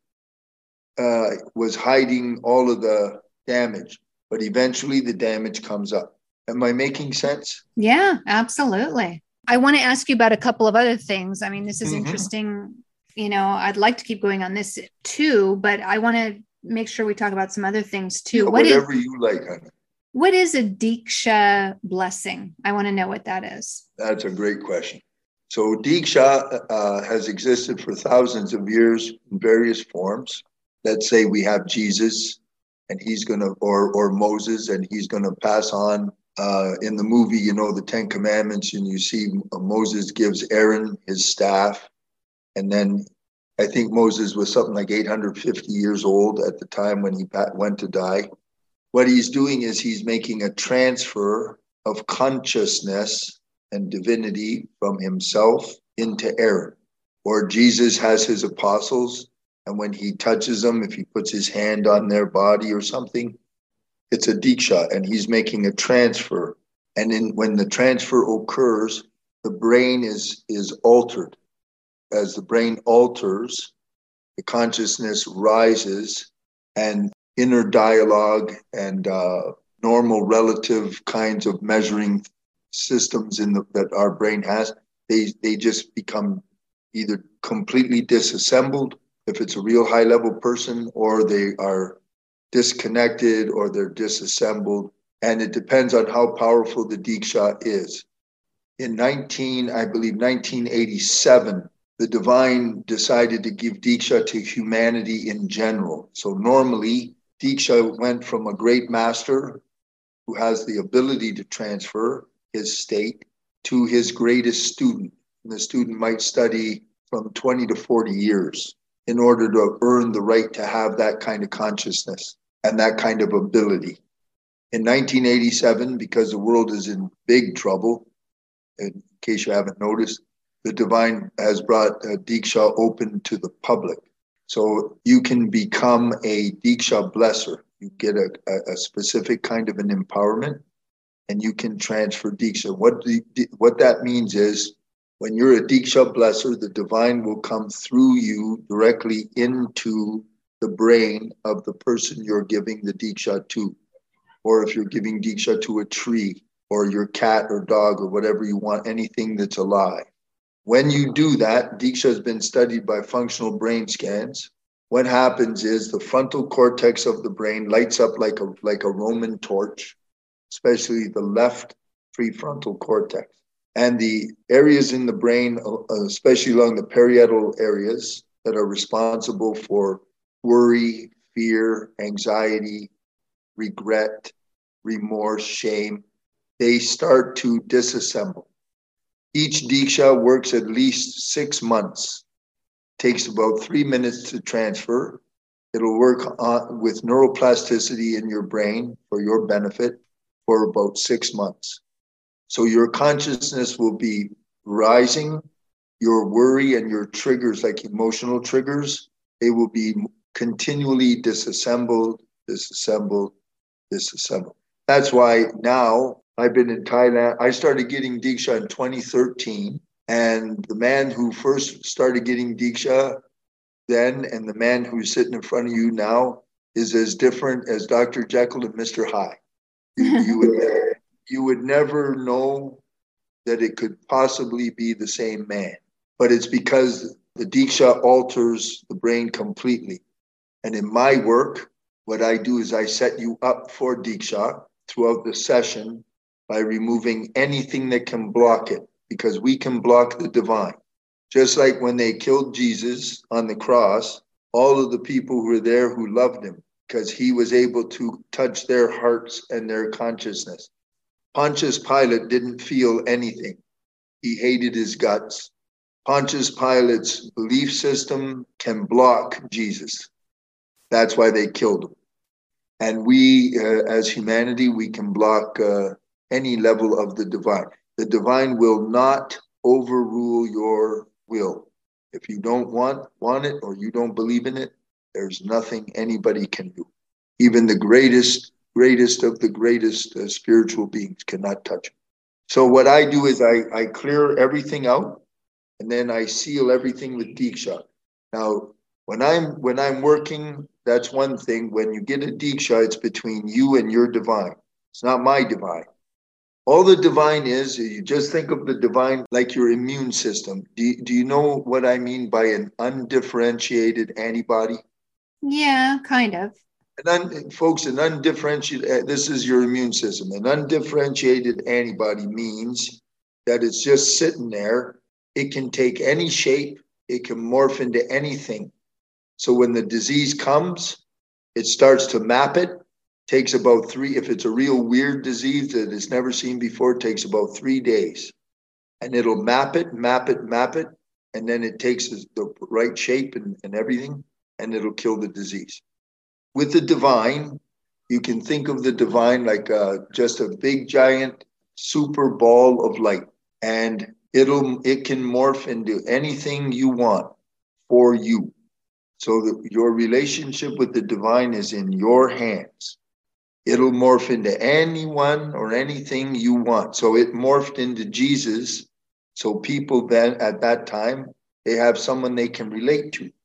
uh, was hiding all of the damage, but eventually the damage comes up. Am I making sense? Yeah, absolutely. I want to ask you about a couple of other things. I mean, this is Mm-hmm. interesting. You know, I'd like to keep going on this too, but I want to make sure we talk about some other things too. Yeah, what whatever is, you like, honey. What is a Diksha blessing? I want to know what that is. That's a great question. So Diksha uh, has existed for thousands of years in various forms. Let's say we have Jesus, and he's going to, or or Moses, and he's going to pass on. Uh, in the movie, you know, the Ten Commandments, and you see Moses gives Aaron his staff. And then I think Moses was something like eight hundred fifty years old at the time when he went to die. What he's doing is he's making a transfer of consciousness and divinity from himself into Aaron. Or Jesus has his apostles, and when he touches them, if he puts his hand on their body or something, it's a diksha, and he's making a transfer. And in, when the transfer occurs, the brain is, is altered. As the brain alters, the consciousness rises, and inner dialogue and uh, normal relative kinds of measuring systems in the, that our brain has, they, they just become either completely disassembled, if it's a real high-level person, or they are disconnected, or they're disassembled, and it depends on how powerful the diksha is. In nineteen, I believe nineteen eighty-seven, the divine decided to give Diksha to humanity in general. So normally, Diksha went from a great master who has the ability to transfer his state to his greatest student. And the student might study from twenty to forty years in order to earn the right to have that kind of consciousness and that kind of ability. In nineteen eighty-seven, because the world is in big trouble, in case you haven't noticed, the divine has brought uh, Diksha open to the public. So you can become a Diksha blesser. You get a, a, a specific kind of an empowerment, and you can transfer Diksha. What, the, what that means is, when you're a Diksha blesser, the divine will come through you directly into the brain of the person you're giving the Diksha to. Or if you're giving Diksha to a tree, or your cat or dog, or whatever you want, anything that's alive. When you do that, Diksha has been studied by functional brain scans. What happens is the frontal cortex of the brain lights up like a, like a Roman torch, especially the left prefrontal cortex. And the areas in the brain, especially along the parietal areas that are responsible for worry, fear, anxiety, regret, remorse, shame, they start to disassemble. Each Diksha works at least six months. Takes about three minutes to transfer. It'll work on, with neuroplasticity in your brain for your benefit for about six months. So your consciousness will be rising. Your worry and your triggers, like emotional triggers, they will be continually disassembled, disassembled, disassembled. That's why now I've been in Thailand. I started getting Diksha in twenty thirteen. And the man who first started getting Diksha then and the man who's sitting in front of you now is as different as Doctor Jekyll and Mister Hyde. You, you, would, you would never know that it could possibly be the same man. But it's because the Diksha alters the brain completely. And in my work, what I do is I set you up for Diksha throughout the session by removing anything that can block it, because we can block the divine. Just like when they killed Jesus on the cross, all of the people who were there who loved him, because he was able to touch their hearts and their consciousness. Pontius Pilate didn't feel anything. He hated his guts. Pontius Pilate's belief system can block Jesus. That's why they killed him. And we, uh, as humanity, we can block uh, any level of the divine. The divine will not overrule your will. If you don't want, want it or you don't believe in it, there's nothing anybody can do. Even the greatest, greatest of the greatest uh, spiritual beings cannot touch it. So what I do is I, I clear everything out, and then I seal everything with Diksha. Now, when I'm when I'm working, that's one thing. When you get a Diksha, it's between you and your divine. It's not my divine. All the divine is, you just think of the divine like your immune system. Do you, do you know what I mean by an undifferentiated antibody? Yeah, kind of. An un, folks, an undifferentiated, this is your immune system. An undifferentiated antibody means that it's just sitting there. It can take any shape. It can morph into anything. So when the disease comes, it starts to map it. Takes about three, if it's a real weird disease that it's never seen before, it takes about three days. And it'll map it, map it, map it, and then it takes the right shape and, and everything, and it'll kill the disease. With the divine, you can think of the divine like uh, just a big, giant, super ball of light. And it'll it can morph into anything you want for you. So that your relationship with the divine is in your hands. It'll morph into anyone or anything you want. So it morphed into Jesus. So people then at that time, they have someone they can relate to.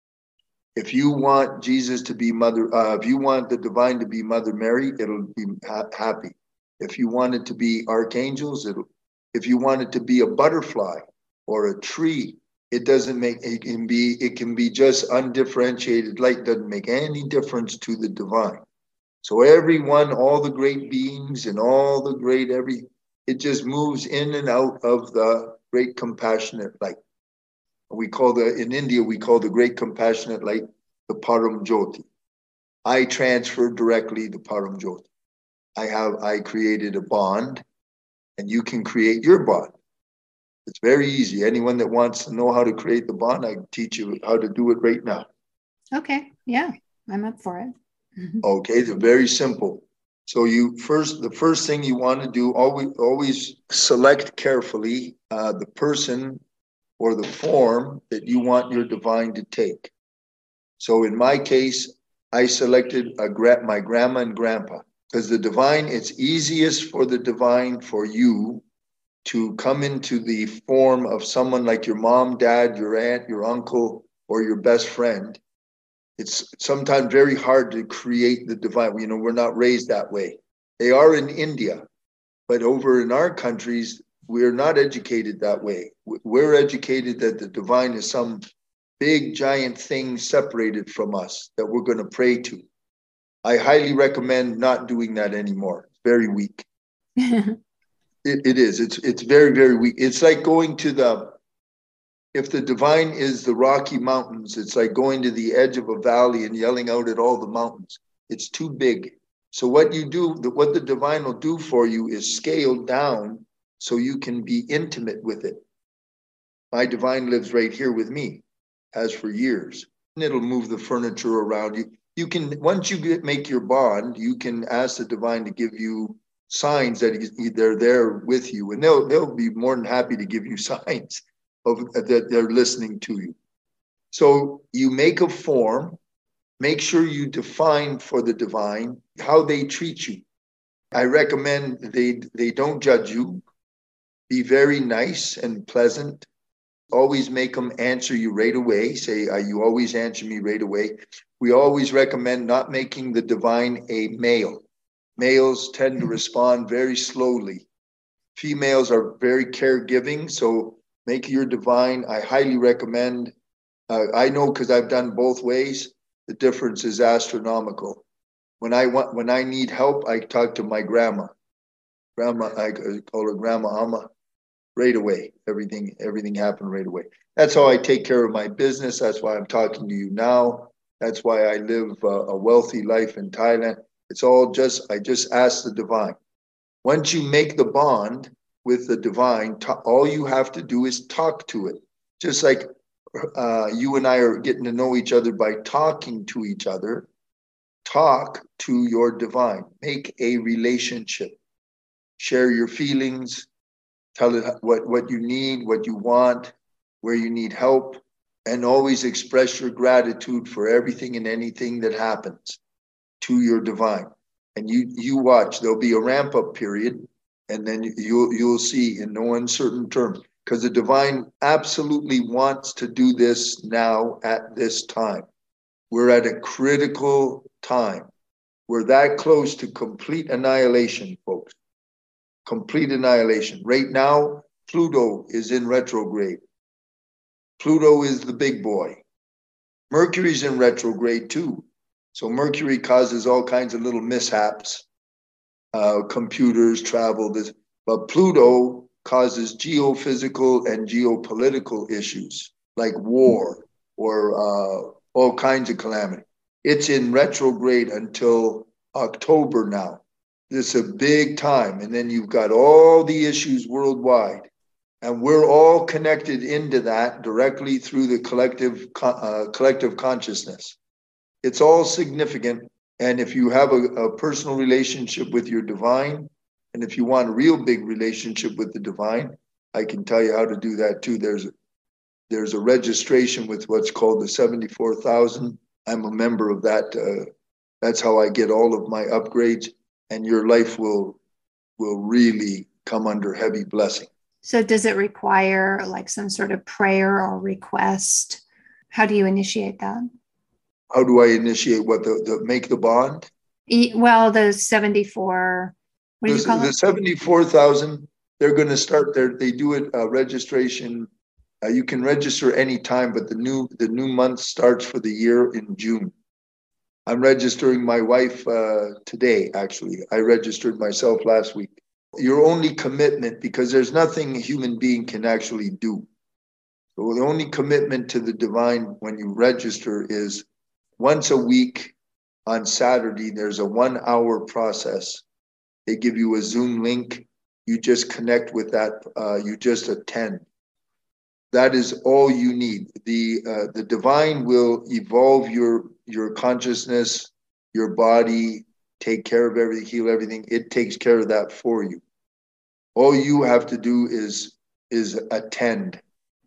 If you want Jesus to be Mother, uh, if you want the divine to be Mother Mary, it'll be ha- happy. If you want it to be archangels, it'll. If you want it to be a butterfly or a tree, it doesn't make. It can be. It can be just undifferentiated light. Doesn't make any difference to the divine. So everyone, all the great beings and all the great every, it just moves in and out of the great compassionate light. We call the, in India, we call the great compassionate light the Param Jyoti. I transfer directly to Param Jyoti. I have, I created a bond, and you can create your bond. It's very easy. Anyone that wants to know how to create the bond, I can teach you how to do it right now. Okay. Yeah, I'm up for it. Okay, they're very simple. So you first, the first thing you want to do, always, always select carefully uh, the person or the form that you want your divine to take. So in my case, I selected a gra- my grandma and grandpa, because the divine, it's easiest for the divine for you to come into the form of someone like your mom, dad, your aunt, your uncle, or your best friend. It's sometimes very hard to create the divine. You know, we're not raised that way. They are in India, but over in our countries, we're not educated that way. We're educated that the divine is some big, giant thing separated from us that we're going to pray to. I highly recommend not doing that anymore. It's very weak. it, it is. It's it's very, very weak. It's like going to the, if the divine is the Rocky Mountains, it's like going to the edge of a valley and yelling out at all the mountains. It's too big. So what you do, what the divine will do for you is scale down so you can be intimate with it. My divine lives right here with me, has for years. And it'll move the furniture around you. You can, once you get, make your bond, you can ask the divine to give you signs that they're there with you. And they'll, they'll be more than happy to give you signs of that they're listening to you. So you make a form, make sure you define for the divine how they treat you. I recommend they, they don't judge you. Be very nice and pleasant. Always make them answer you right away. Say, uh, you always answer me right away. We always recommend not making the divine a male. Males tend to respond very slowly. Females are very caregiving, so make your divine, I highly recommend. Uh, I know because I've done both ways. The difference is astronomical. When I want, when I need help, I talk to my grandma. Grandma, I call her Grandma Amma. Right away, everything, everything happened right away. That's how I take care of my business. That's why I'm talking to you now. That's why I live a, a wealthy life in Thailand. It's all just, I just ask the divine. Once you make the bond with the divine, to, all you have to do is talk to it. Just like uh, you and I are getting to know each other by talking to each other. Talk to your divine. Make a relationship. Share your feelings. Tell it what, what you need, what you want, where you need help, and always express your gratitude for everything and anything that happens to your divine. And you you watch, there'll be a ramp up period, and then you'll you'll see in no uncertain terms, because the divine absolutely wants to do this now at this time. We're at a critical time. We're that close to complete annihilation, folks. Complete annihilation. Right now, Pluto is in retrograde. Pluto is the big boy. Mercury's in retrograde too. So Mercury causes all kinds of little mishaps, uh, computers, travel, this. But Pluto causes geophysical and geopolitical issues like war or uh, all kinds of calamity. It's in retrograde until October now. This is a big time. And then you've got all the issues worldwide. And we're all connected into that directly through the collective uh, collective consciousness. It's all significant. And if you have a, a personal relationship with your divine, and if you want a real big relationship with the divine, I can tell you how to do that too. There's a, there's a registration with what's called the seventy-four thousand. I'm a member of that. Uh, that's how I get all of my upgrades. And your life will will really come under heavy blessing. So does it require like some sort of prayer or request? How do you initiate that? How do I initiate what the, the make the bond? E, well, the seventy-four, what did the, you call the it? seventy-four thousand, they're going to start their, they do it uh, registration. Uh, you can register anytime, but the new the new month starts for the year in June. I'm registering my wife uh, today, actually. I registered myself last week. Your only commitment, because there's nothing a human being can actually do. So the only commitment to the divine when you register is once a week on Saturday, there's a one hour process. They give you a Zoom link. You just connect with that. Uh, you just attend. That is all you need. The uh, the divine will evolve your your consciousness, your body, take care of everything, heal everything. It takes care of that for you. All you have to do is is attend.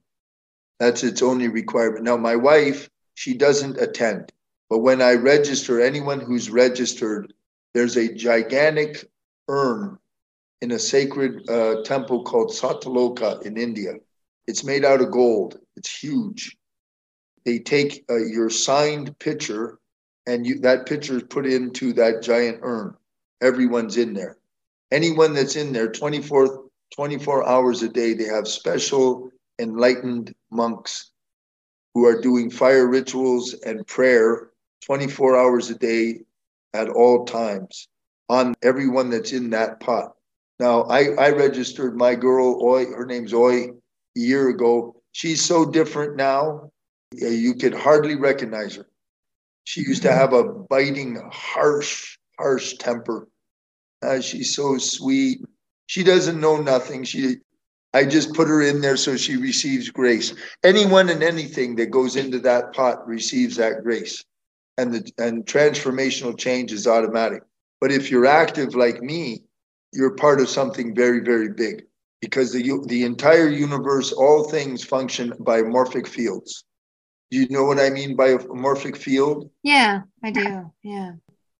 That's its only requirement. Now, my wife, she doesn't attend. But when I register, anyone who's registered, there's a gigantic urn in a sacred uh, temple called Sataloka in India. It's made out of gold. It's huge. They take uh, your signed picture and you, that picture is put into that giant urn. Everyone's in there. Anyone that's in there twenty-four, twenty-four hours a day, they have special enlightened monks who are doing fire rituals and prayer twenty-four hours a day at all times on everyone that's in that pot. Now, I, I registered my girl, Oi, her name's Oi, a year ago. She's so different now, you could hardly recognize her. She used to have a biting, harsh, harsh temper. Uh, she's so sweet. She doesn't know nothing. She, I just put her in there so she receives grace. Anyone and anything that goes into that pot receives that grace. And the and transformational change is automatic. But if you're active like me, you're part of something very, very big. Because the the entire universe, all things function by morphic fields. Do you know what I mean by a morphic field? Yeah, I do. Yeah.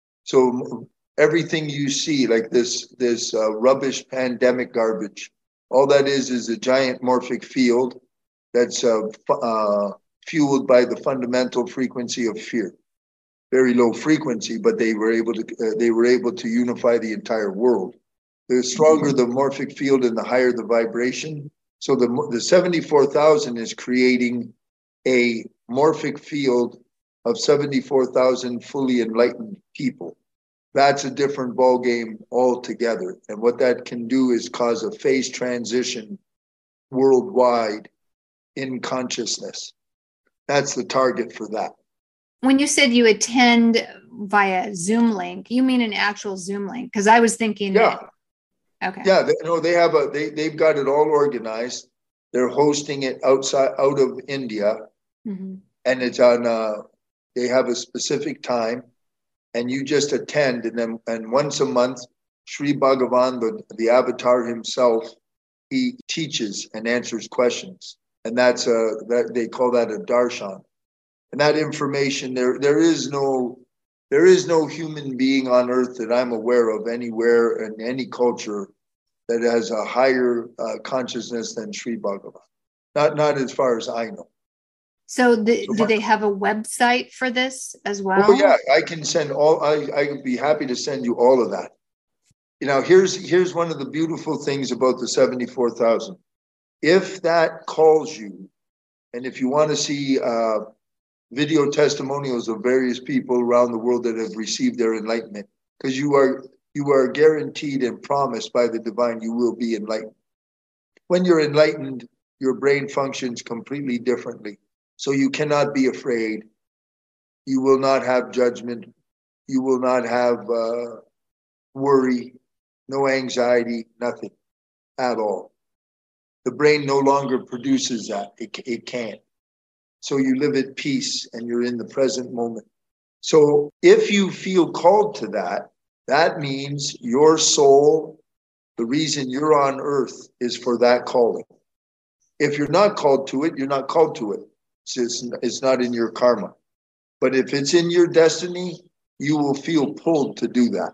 So everything you see, like this, this uh, rubbish pandemic garbage, all that is is a giant morphic field that's uh, uh, fueled by the fundamental frequency of fear. Very low frequency, but they were able to uh, they were able to unify the entire world. The stronger the morphic field and the higher the vibration. So the the seventy-four thousand is creating a morphic field of seventy-four thousand fully enlightened people. That's a different ball game altogether. And what that can do is cause a phase transition worldwide in consciousness. That's the target for that. When you said you attend via Zoom link, you mean an actual Zoom link? Because I was thinking yeah. that, okay. Yeah, they, no, they have a they they've got it all organized. They're hosting it outside out of India, mm-hmm. and it's on. Uh, they have a specific time, and you just attend, and then and once a month, Sri Bhagavan, the the Avatar himself, he teaches and answers questions, and that's a that they call that a darshan. And that information, there there is no there is no human being on earth that I'm aware of anywhere in any culture that has a higher uh, consciousness than Sri Bhagavan. Not not as far as I know. So, the, so do my, they have a website for this as well? Oh yeah, I can send all. I I would be happy to send you all of that. You know, here's here's one of the beautiful things about the seventy-four thousand. If that calls you, and if you want to see uh, video testimonials of various people around the world that have received their enlightenment, because you are you are guaranteed and promised by the divine you will be enlightened. When you're enlightened, your brain functions completely differently. So you cannot be afraid. You will not have judgment. You will not have uh, worry, no anxiety, nothing at all. The brain no longer produces that. It, it can't. So you live at peace and you're in the present moment. So if you feel called to that, that means your soul, the reason you're on earth is for that calling. If you're not called to it, you're not called to it. It's, just, it's not in your karma. But if it's in your destiny, you will feel pulled to do that.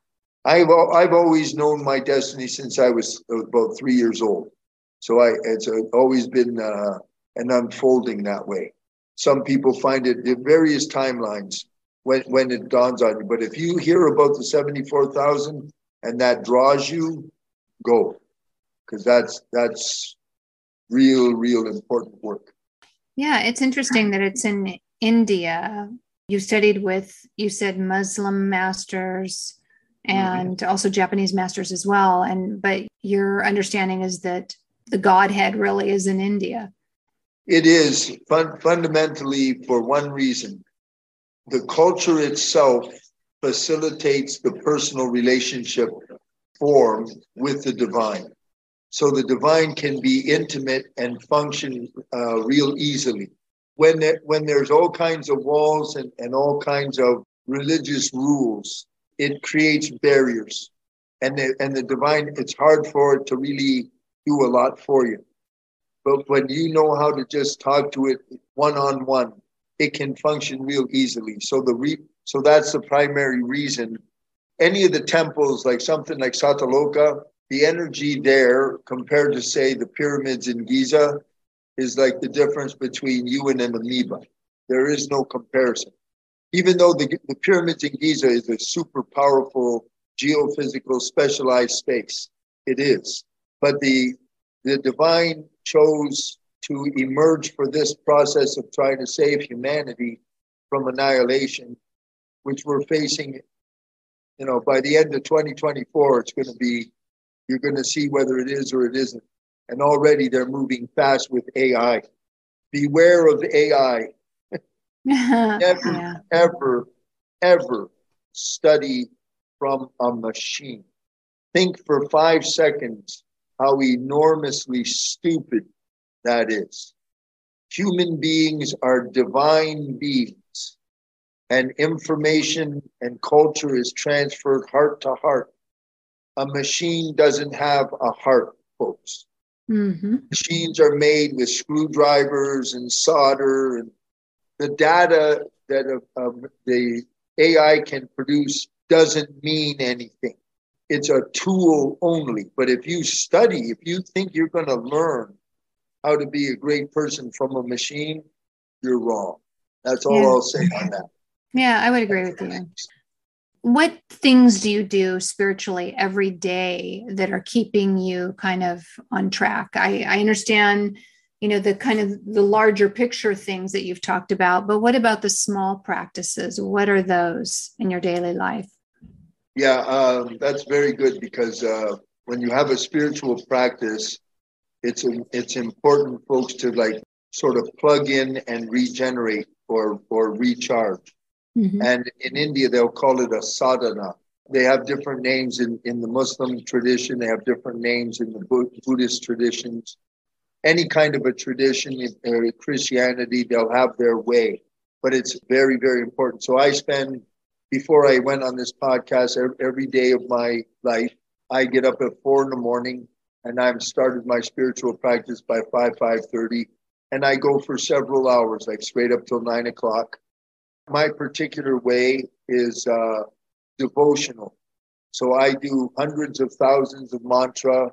I've, I've always known my destiny since I was about three years old. So I, it's always been uh, an unfolding that way. Some people find it at various timelines when, when it dawns on you. But if you hear about the seventy-four thousand and that draws you, go. Because that's that's real, real important work. Yeah, it's interesting that it's in India. You studied with, you said Muslim masters and mm-hmm. also Japanese masters as well. And but your understanding is that the Godhead really is in India. It is fun, fundamentally for one reason. The culture itself facilitates the personal relationship form with the divine. So the divine can be intimate and function uh, real easily. When, there, when there's all kinds of walls and, and all kinds of religious rules, it creates barriers. And the, and the divine, it's hard for it to really do a lot for you. But when you know how to just talk to it one-on-one, it can function real easily. So the re, so that's the primary reason. Any of the temples, like something like Sataloka, the energy there compared to, say, the pyramids in Giza is like the difference between you and an amoeba. There is no comparison. Even though the, the pyramids in Giza is a super powerful geophysical specialized space, it is. But the the divine chose to emerge for this process of trying to save humanity from annihilation, which we're facing. You know, by the end of twenty twenty-four, it's going to be, you're going to see whether it is or it isn't. And already they're moving fast with A I. Beware of A I. Never, yeah. ever, ever study from a machine. Think for five seconds how enormously stupid that is. Human beings are divine beings, and information and culture is transferred heart to heart. A machine doesn't have a heart, folks. Mm-hmm. Machines are made with screwdrivers and solder, and the data that uh, uh, the A I can produce doesn't mean anything. It's a tool only. But if you study, if you think you're going to learn how to be a great person from a machine, you're wrong. That's all yeah. I'll say on that. Yeah, I would agree with you. What things do you do spiritually every day that are keeping you kind of on track? I, I understand, you know, the kind of the larger picture things that you've talked about, but what about the small practices? What are those in your daily life? Yeah, um, that's very good, because uh, when you have a spiritual practice, it's it's important, folks, to like sort of plug in and regenerate or or recharge. Mm-hmm. And in India, they'll call it a sadhana. They have different names in, in the Muslim tradition. They have different names in the Buddhist traditions. Any kind of a tradition, in Christianity, they'll have their way. But it's very, very important. So I spend, before I went on this podcast, every day of my life, I get up at four in the morning, and I've started my spiritual practice by five, five thirty. And I go for several hours, like straight up till nine o'clock. My particular way is uh, devotional. So I do hundreds of thousands of mantra.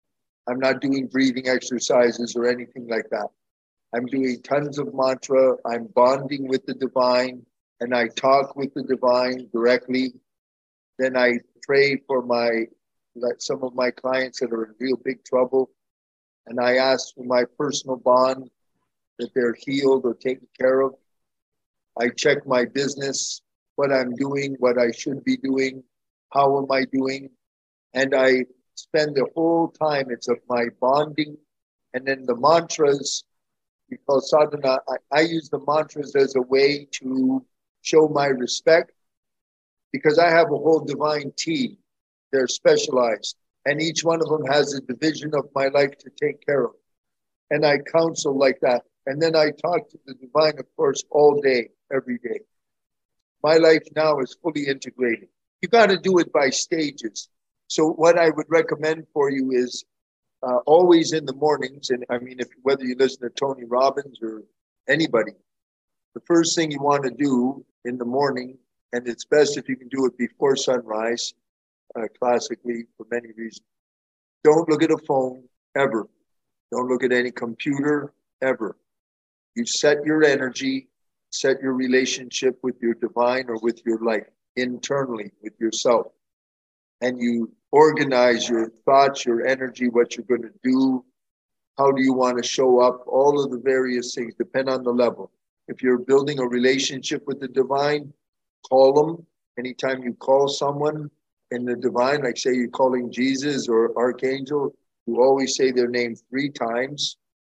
I'm not doing breathing exercises or anything like that. I'm doing tons of mantra. I'm bonding with the divine, and I talk with the divine directly. Then I pray for my, like some of my clients that are in real big trouble. And I ask for my personal bond, that they're healed or taken care of. I check my business, what I'm doing, what I should be doing, how am I doing? And I spend the whole time, it's of my bonding. And then the mantras, because sadhana, I, I use the mantras as a way to show my respect, because I have a whole divine team. They're specialized. And each one of them has a division of my life to take care of. And I counsel like that. And then I talk to the divine, of course, all day, every day. My life now is fully integrated. You got to do it by stages. So what I would recommend for you is uh, always in the mornings, and I mean, if whether you listen to Tony Robbins or anybody, the first thing you want to do in the morning, and it's best if you can do it before sunrise, uh, classically, for many reasons, don't look at a phone ever. Don't look at any computer ever. You set your energy, set your relationship with your divine or with your life internally with yourself. And you organize your thoughts, your energy, what you're going to do. How do you want to show up? All of the various things depend on the level. If you're building a relationship with the divine, call them. Anytime you call someone in the divine, like say you're calling Jesus or Archangel, you always say their name three times.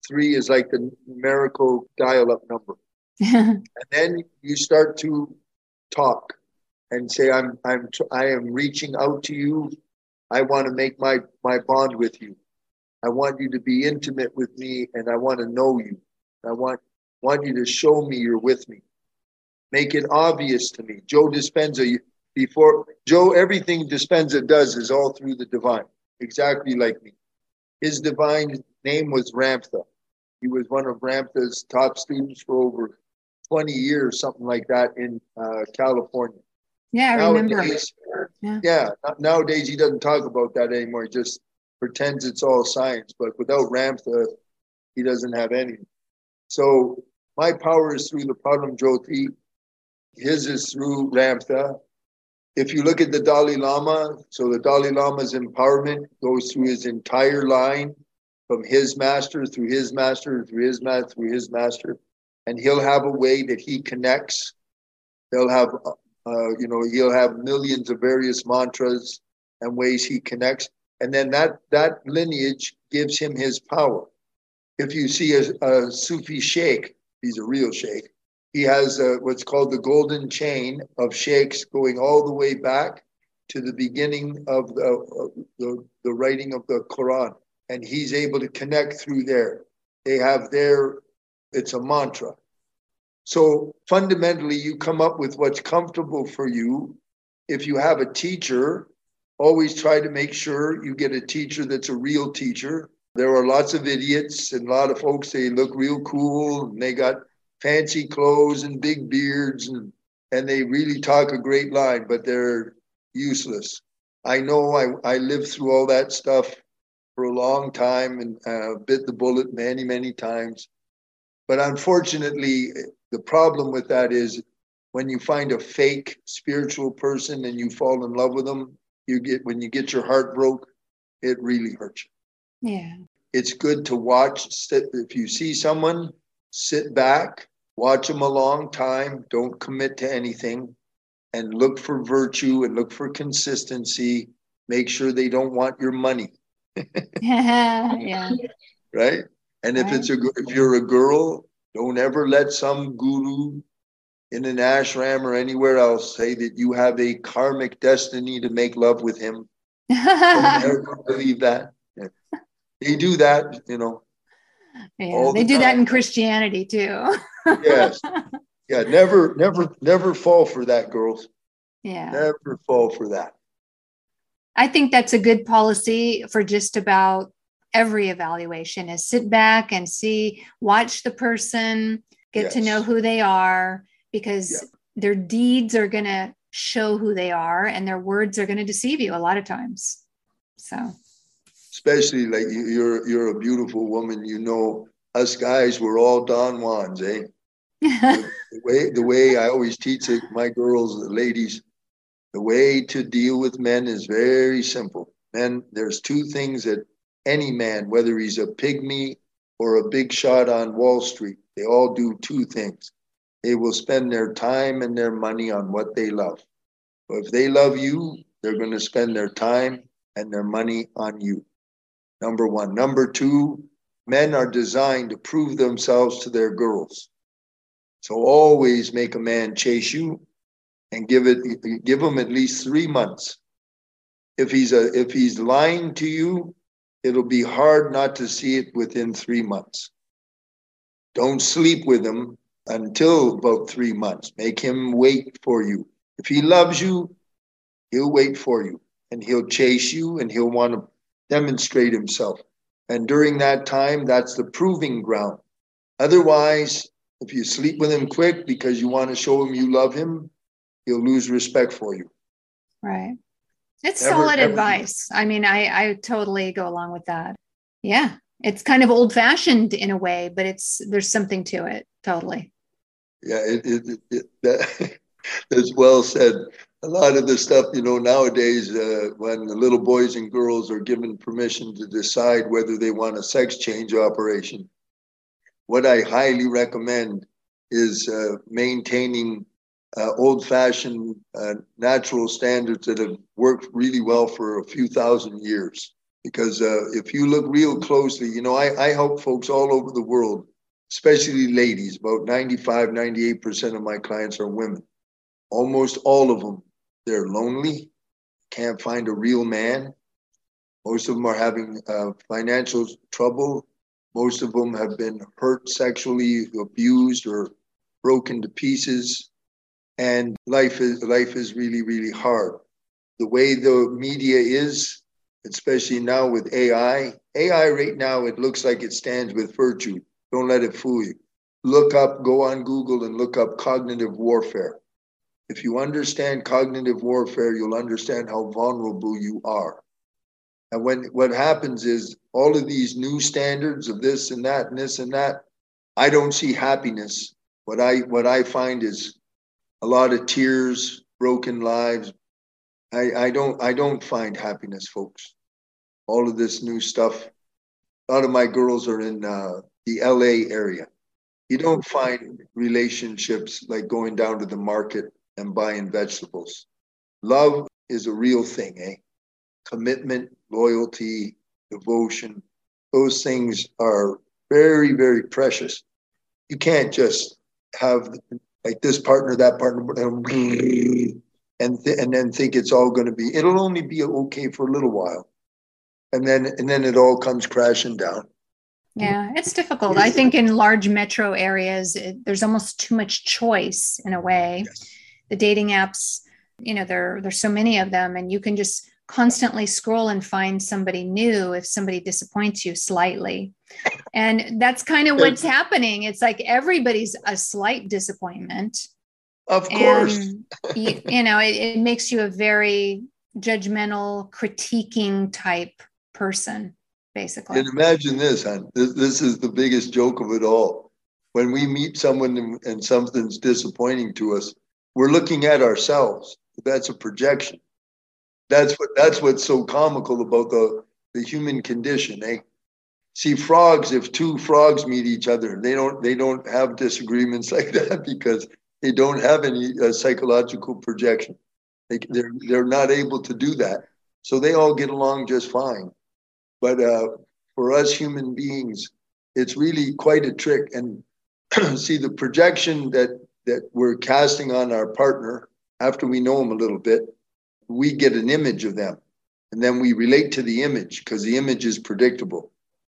three is like the numerical dial-up number. And then you start to talk and say, I'm, I'm, I am reaching out to you. I want to make my, my bond with you. I want you to be intimate with me, and I want to know you. I want, want you to show me you're with me. Make it obvious to me. Joe Dispenza, before Joe, everything Dispenza does is all through the divine, exactly like me. His divine name was Ramtha. He was one of Ramtha's top students for over twenty years, something like that, in uh, California. Yeah, I nowadays, remember. Yeah. yeah, nowadays he doesn't talk about that anymore. He just pretends it's all science. But without Ramtha, he doesn't have any. So my power is through the Param Jyoti. His is through Ramtha. If you look at the Dalai Lama, so the Dalai Lama's empowerment goes through his entire line, from his master, through his master, through his master, through his master. And he'll have a way that he connects. He'll have, uh, you know, he'll have millions of various mantras and ways he connects. And then that, that lineage gives him his power. If you see a, a Sufi sheikh, he's a real sheikh. He has uh, what's called the golden chain of sheikhs going all the way back to the beginning of the, uh, the, the writing of the Quran. And he's able to connect through there. They have their, it's a mantra. So fundamentally, you come up with what's comfortable for you. If you have a teacher, always try to make sure you get a teacher that's a real teacher. There are lots of idiots and a lot of folks, they look real cool and they got fancy clothes and big beards and, and they really talk a great line, but they're useless. I know I, I lived through all that stuff for a long time and uh, bit the bullet many, many times. But unfortunately, the problem with that is when you find a fake spiritual person and you fall in love with them, you get, when you get your heart broke, it really hurts you. Yeah. It's good to watch. Sit, if you see someone, sit back, watch them a long time, don't commit to anything, and look for virtue and look for consistency. Make sure they don't want your money. Yeah. Right? And if Right. it's a if you're a girl, don't ever let some guru in an ashram or anywhere else say that you have a karmic destiny to make love with him. Don't ever believe that. Yeah. They do that, you know. Yeah, they the do time. that in Christianity too. Yes. Yeah, never, never, never fall for that, girls. Yeah. Never fall for that. I think that's a good policy for just about every evaluation, is sit back and see, watch the person, get Yes. to know who they are, because Yeah. their deeds are going to show who they are and their words are going to deceive you a lot of times. So, especially like you, you're, you're a beautiful woman, you know, us guys, we're all Don Juans, eh? the, the way, the way I always teach it, my girls, the ladies, the way to deal with men is very simple. Men, there's two things that any man, whether he's a pygmy or a big shot on Wall Street, they all do two things. They will spend their time and their money on what they love. So if they love you, they're going to spend their time and their money on you. Number one. Number two, men are designed to prove themselves to their girls. So always make a man chase you and give it, give him at least three months. If he's a, if he's lying to you, it'll be hard not to see it within three months. Don't sleep with him until about three months. Make him wait for you. If he loves you, he'll wait for you and he'll chase you and he'll want to demonstrate himself. And during that time, that's the proving ground. Otherwise, if you sleep with him quick because you want to show him you love him, he'll lose respect for you. right. It's Never, solid never- advice. I mean, I, I totally go along with that. Yeah. It's kind of old fashioned in a way, but it's, there's something to it. Totally. Yeah, it, it, it, it, that, that's well said. A lot of the stuff, you know, nowadays, uh, when the little boys and girls are given permission to decide whether they want a sex change operation, what I highly recommend is uh, maintaining uh, old-fashioned uh, natural standards that have worked really well for a few thousand years. Because uh, if you look real closely, you know, I, I help folks all over the world, especially ladies. About ninety-five, ninety-eight percent of my clients are women. Almost all of them, they're lonely, can't find a real man. Most of them are having uh, financial trouble. Most of them have been hurt sexually, abused, or broken to pieces. And life is life is really, really hard. The way the media is, especially now with A I, A I right now, it looks like it stands with virtue. Don't let it fool you. Look up, go on Google and look up cognitive warfare. If you understand cognitive warfare, you'll understand how vulnerable you are. And when what happens is all of these new standards of this and that and this and that, I don't see happiness. What I what I find is a lot of tears, broken lives. I, I don't I don't find happiness, folks. All of this new stuff. A lot of my girls are in uh, the L A area. You don't find relationships like going down to the market and buying vegetables. Love is a real thing, eh? Commitment, loyalty, devotion. Those things are very, very precious. You can't just have like this partner, that partner, and th- and then think it's all going to be. It'll only be okay for a little while, and then and then it all comes crashing down. Yeah, it's difficult. I think in large metro areas, it, there's almost too much choice in a way. Yes. The dating apps, you know, there there's so many of them, and you can just constantly scroll and find somebody new if somebody disappoints you slightly. And that's kind of what's happening. It's like everybody's a slight disappointment. Of course. And, you, you know, it, it makes you a very judgmental, critiquing type person, basically. And imagine this, hon. This, this is the biggest joke of it all. When we meet someone and, and something's disappointing to us, we're looking at ourselves. That's a projection. That's what that's what's so comical about the, the human condition, eh? See, frogs, if two frogs meet each other, they don't they don't have disagreements like that because they don't have any uh, psychological projection. They, they're they're not able to do that, so they all get along just fine. But uh, for us human beings, it's really quite a trick. And see, the projection that that we're casting on our partner after we know them a little bit, we get an image of them, and then we relate to the image because the image is predictable.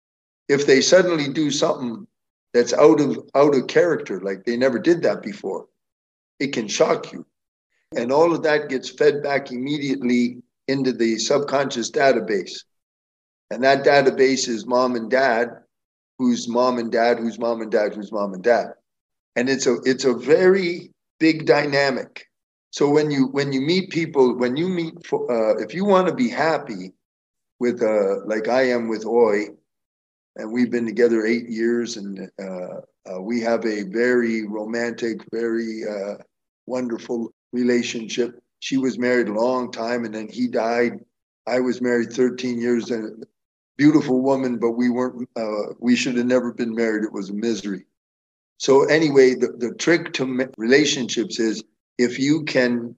If they suddenly do something that's out of out of character, like they never did that before, it can shock you. And all of that gets fed back immediately into the subconscious database. And that database is mom and dad, who's mom and dad, who's mom and dad, who's mom and dad. And it's a it's a very big dynamic. So when you when you meet people, when you meet, uh, if you want to be happy with, uh, like I am with Oi, and we've been together eight years, and uh, uh, we have a very romantic, very uh, wonderful relationship. She was married a long time, and then he died. I was married thirteen years, and a beautiful woman, but we weren't. Uh, we should have never been married. It was a misery. So anyway, the, the trick to relationships is if you can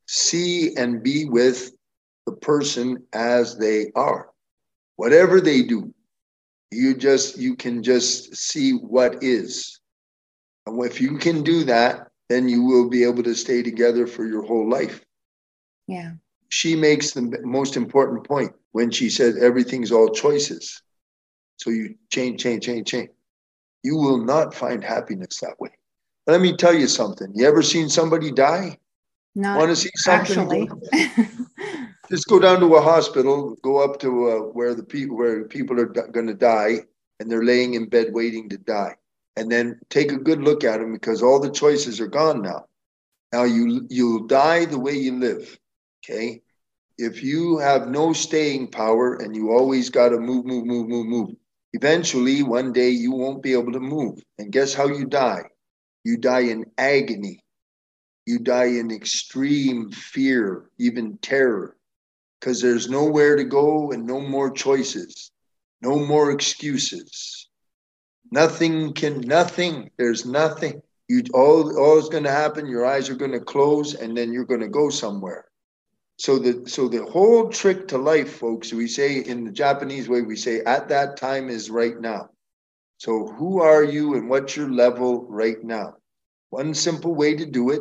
see and be with the person as they are, whatever they do. You just, you can just see what is. And if you can do that, then you will be able to stay together for your whole life. Yeah. She makes the most important point when she says everything's all choices. So you change, change, change, change. You will not find happiness that way. Let me tell you something. You ever seen somebody die? Not Want to see something? actually. Just go down to a hospital, go up to uh, where the people where people are d- going to die, and they're laying in bed waiting to die. And then take a good look at them because all the choices are gone now. Now you you'll die the way you live. Okay, if you have no staying power and you always got to move, move, move, move, move, eventually one day you won't be able to move. And guess how you die? You die in agony. You die in extreme fear, even terror. Because there's nowhere to go and no more choices, no more excuses. Nothing can, nothing, there's nothing. You all, all is going to happen, your eyes are going to close, and then you're going to go somewhere. So the so the whole trick to life, folks, we say in the Japanese way, we say at that time is right now. So who are you and what's your level right now? One simple way to do it.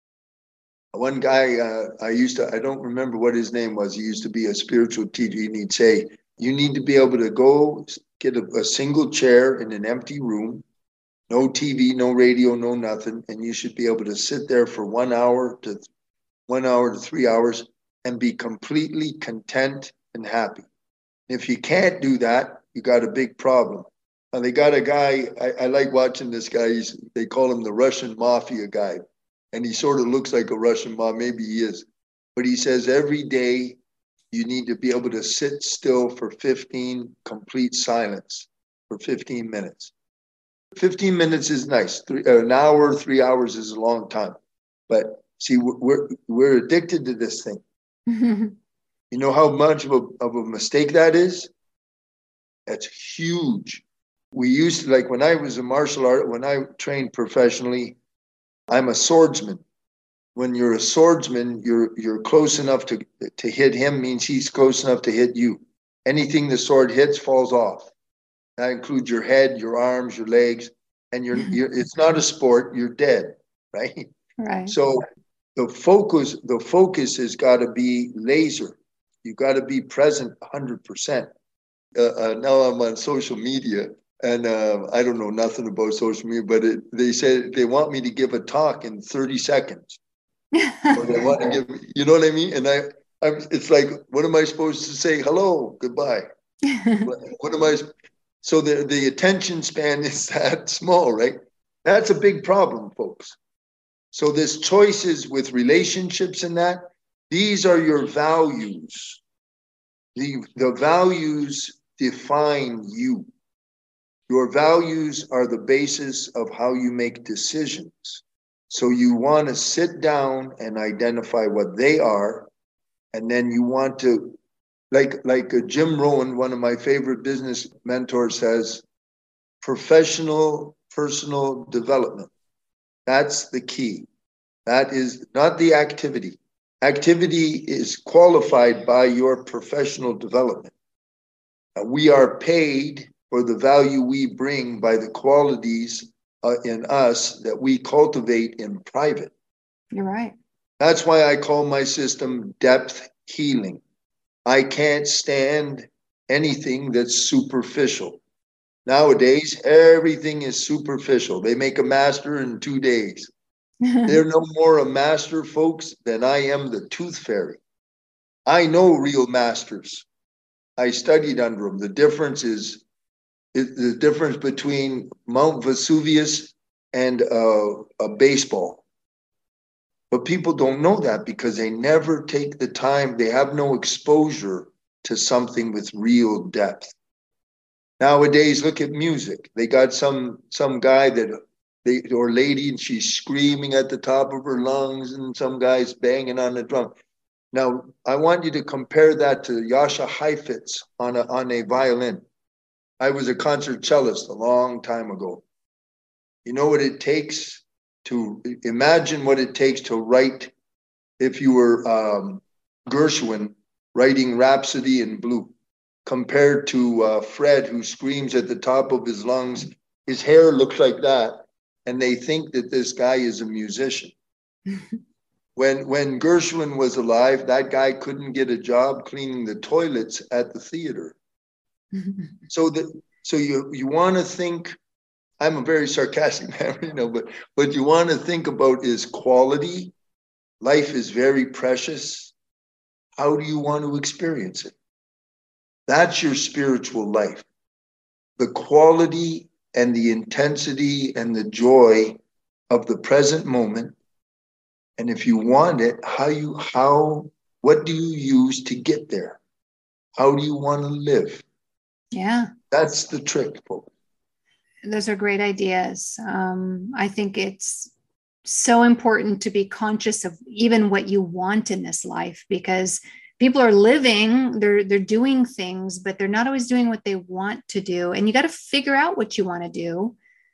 One guy uh, I used to, I don't remember what his name was. He used to be a spiritual teacher. And he'd say, you need to be able to go get a, a single chair in an empty room, no T V, no radio, no nothing. And you should be able to sit there for one hour to one hour to three hours and be completely content and happy. If you can't do that, you got a big problem. And they got a guy, I, I like watching this guy. He's, they call him the Russian mafia guy. And he sort of looks like a Russian mob. Maybe he is. But he says every day you need to be able to sit still for fifteen, complete silence for fifteen minutes. fifteen minutes is nice. Three, an hour, three hours is a long time. But see, we're, we're addicted to this thing. You know how much of a, of a mistake that is? That's huge. We used to, like when I was a martial art, when I trained professionally, I'm a swordsman. When you're a swordsman, you're you're close enough to, to hit him means he's close enough to hit you. Anything the sword hits falls off. That includes your head, your arms, your legs, and you're, you're it's not a sport, you're dead, right? Right. So the focus, the focus has got to be laser. You got to be present one hundred percent. Uh, uh, now I'm on social media, and uh, I don't know nothing about social media, but it, they said they want me to give a talk in thirty seconds. Or they want to give, you know what I mean? And I, I'm, it's like, what am I supposed to say? Hello, goodbye. what, what am I? So the the attention span is that small, right? That's a big problem, folks. So there's choices with relationships and that. These are your values. The, the values define you. Your values are the basis of how you make decisions. So you want to sit down and identify what they are, and then you want to, like, like Jim Rohn, one of my favorite business mentors, says, professional personal development. That's the key. That is not the activity. Activity is qualified by your professional development. We are paid for the value we bring by the qualities uh, in us that we cultivate in private. You're right. That's why I call my system depth healing. I can't stand anything that's superficial. Nowadays, everything is superficial. They make a master in two days. They're no more a master, folks, than I am the tooth fairy. I know real masters. I studied under them. The difference is, is the difference between Mount Vesuvius and uh, a baseball. But people don't know that because they never take the time. They have no exposure to something with real depth. Nowadays, look at music. They got some some guy that they or lady, and she's screaming at the top of her lungs, and some guy's banging on the drum. Now, I want you to compare that to Jascha Heifetz on a on a violin. I was a concert cellist a long time ago. You know what it takes to imagine what it takes to write. If you were um, Gershwin writing Rhapsody in Blue, compared to uh, Fred, who screams at the top of his lungs, his hair looks like that, and they think that this guy is a musician. when when Gershwin was alive, that guy couldn't get a job cleaning the toilets at the theater. so that so you you want to think. I'm a very sarcastic man, you know, but what you want to think about is quality. Life is very precious. How do you want to experience it? That's your spiritual life. The quality and the intensity and the joy of the present moment. And if you want it, how you how what do you use to get there? How do you want to live? Yeah. That's the trick, folks. Those are great ideas. Um, I think it's so important to be conscious of even what you want in this life, because people are living, they're they're doing things, but they're not always doing what they want to do. And you got to figure out what you want to do.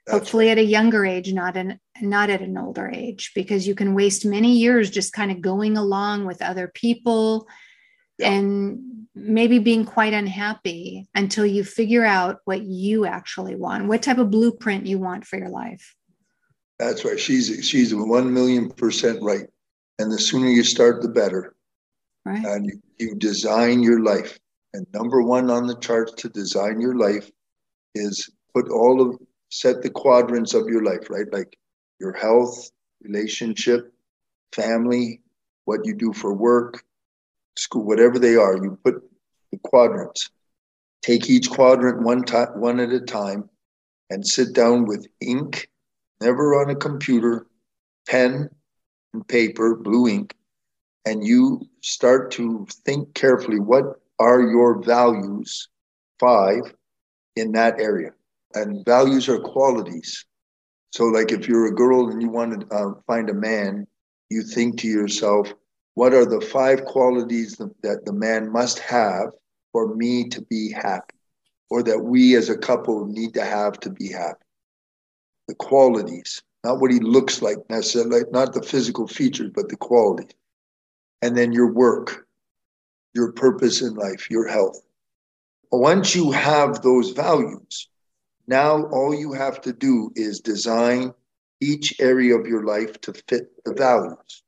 That's Hopefully right. at a younger age, not an not at an older age, because you can waste many years just kind of going along with other people Yeah. and maybe being quite unhappy until you figure out what you actually want, what type of blueprint you want for your life. That's right. She's she's one million percent right. And the sooner you start, the better. Right. And you, you design your life. And number one on the chart to design your life is put all of set the quadrants of your life, right? Like your health, relationship, family, what you do for work, school, whatever they are. You put the quadrants. Take each quadrant one time, one at a time, and sit down with ink, never on a computer, pen and paper, blue ink, and you start to think carefully, what are your values, five, in that area? And values are qualities. So like if you're a girl and you want to uh, find a man, you think to yourself, what are the five qualities that, that the man must have for me to be happy, or that we as a couple need to have to be happy? The qualities, not what he looks like necessarily, not the physical features, but the qualities. And then your work, your purpose in life, your health. Once you have those values, now all you have to do is design each area of your life to fit the values.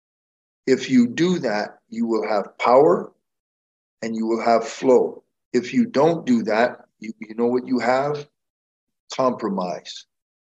If you do that, you will have power and you will have flow. If you don't do that, you, you know what you have? Compromise.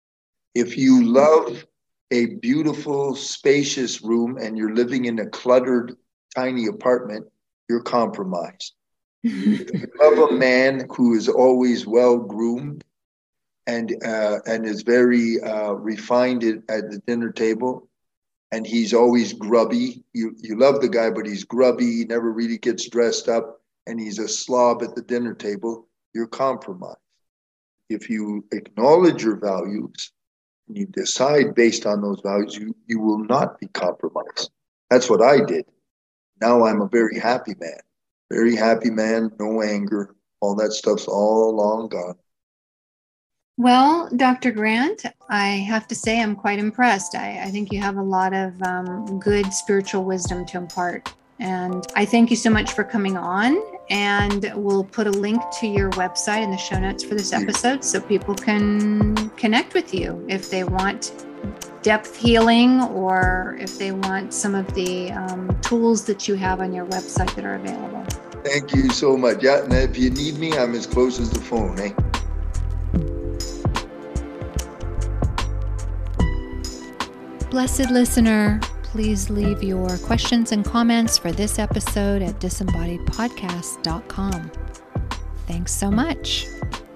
If you love a beautiful, spacious room and you're living in a cluttered, tiny apartment, you're compromised. If you love a man who is always well-groomed and uh, and is very uh, refined at, at the dinner table, and he's always grubby. You you love the guy, but he's grubby. He never really gets dressed up, and he's a slob at the dinner table. You're compromised. If you acknowledge your values and you decide based on those values, you, you will not be compromised. That's what I did. Now I'm a very happy man. Very happy man, no anger. All that stuff's all long gone. Well, Doctor Grant, I have to say I'm quite impressed. I, I think you have a lot of um, good spiritual wisdom to impart. And I thank you so much for coming on. And we'll put a link to your website in the show notes for this episode so people can connect with you if they want depth healing or if they want some of the um, tools that you have on your website that are available. Thank you so much. Yeah, and if you need me, I'm as close as the phone, eh? Blessed listener, please leave your questions and comments for this episode at disembodied podcast dot com. Thanks so much.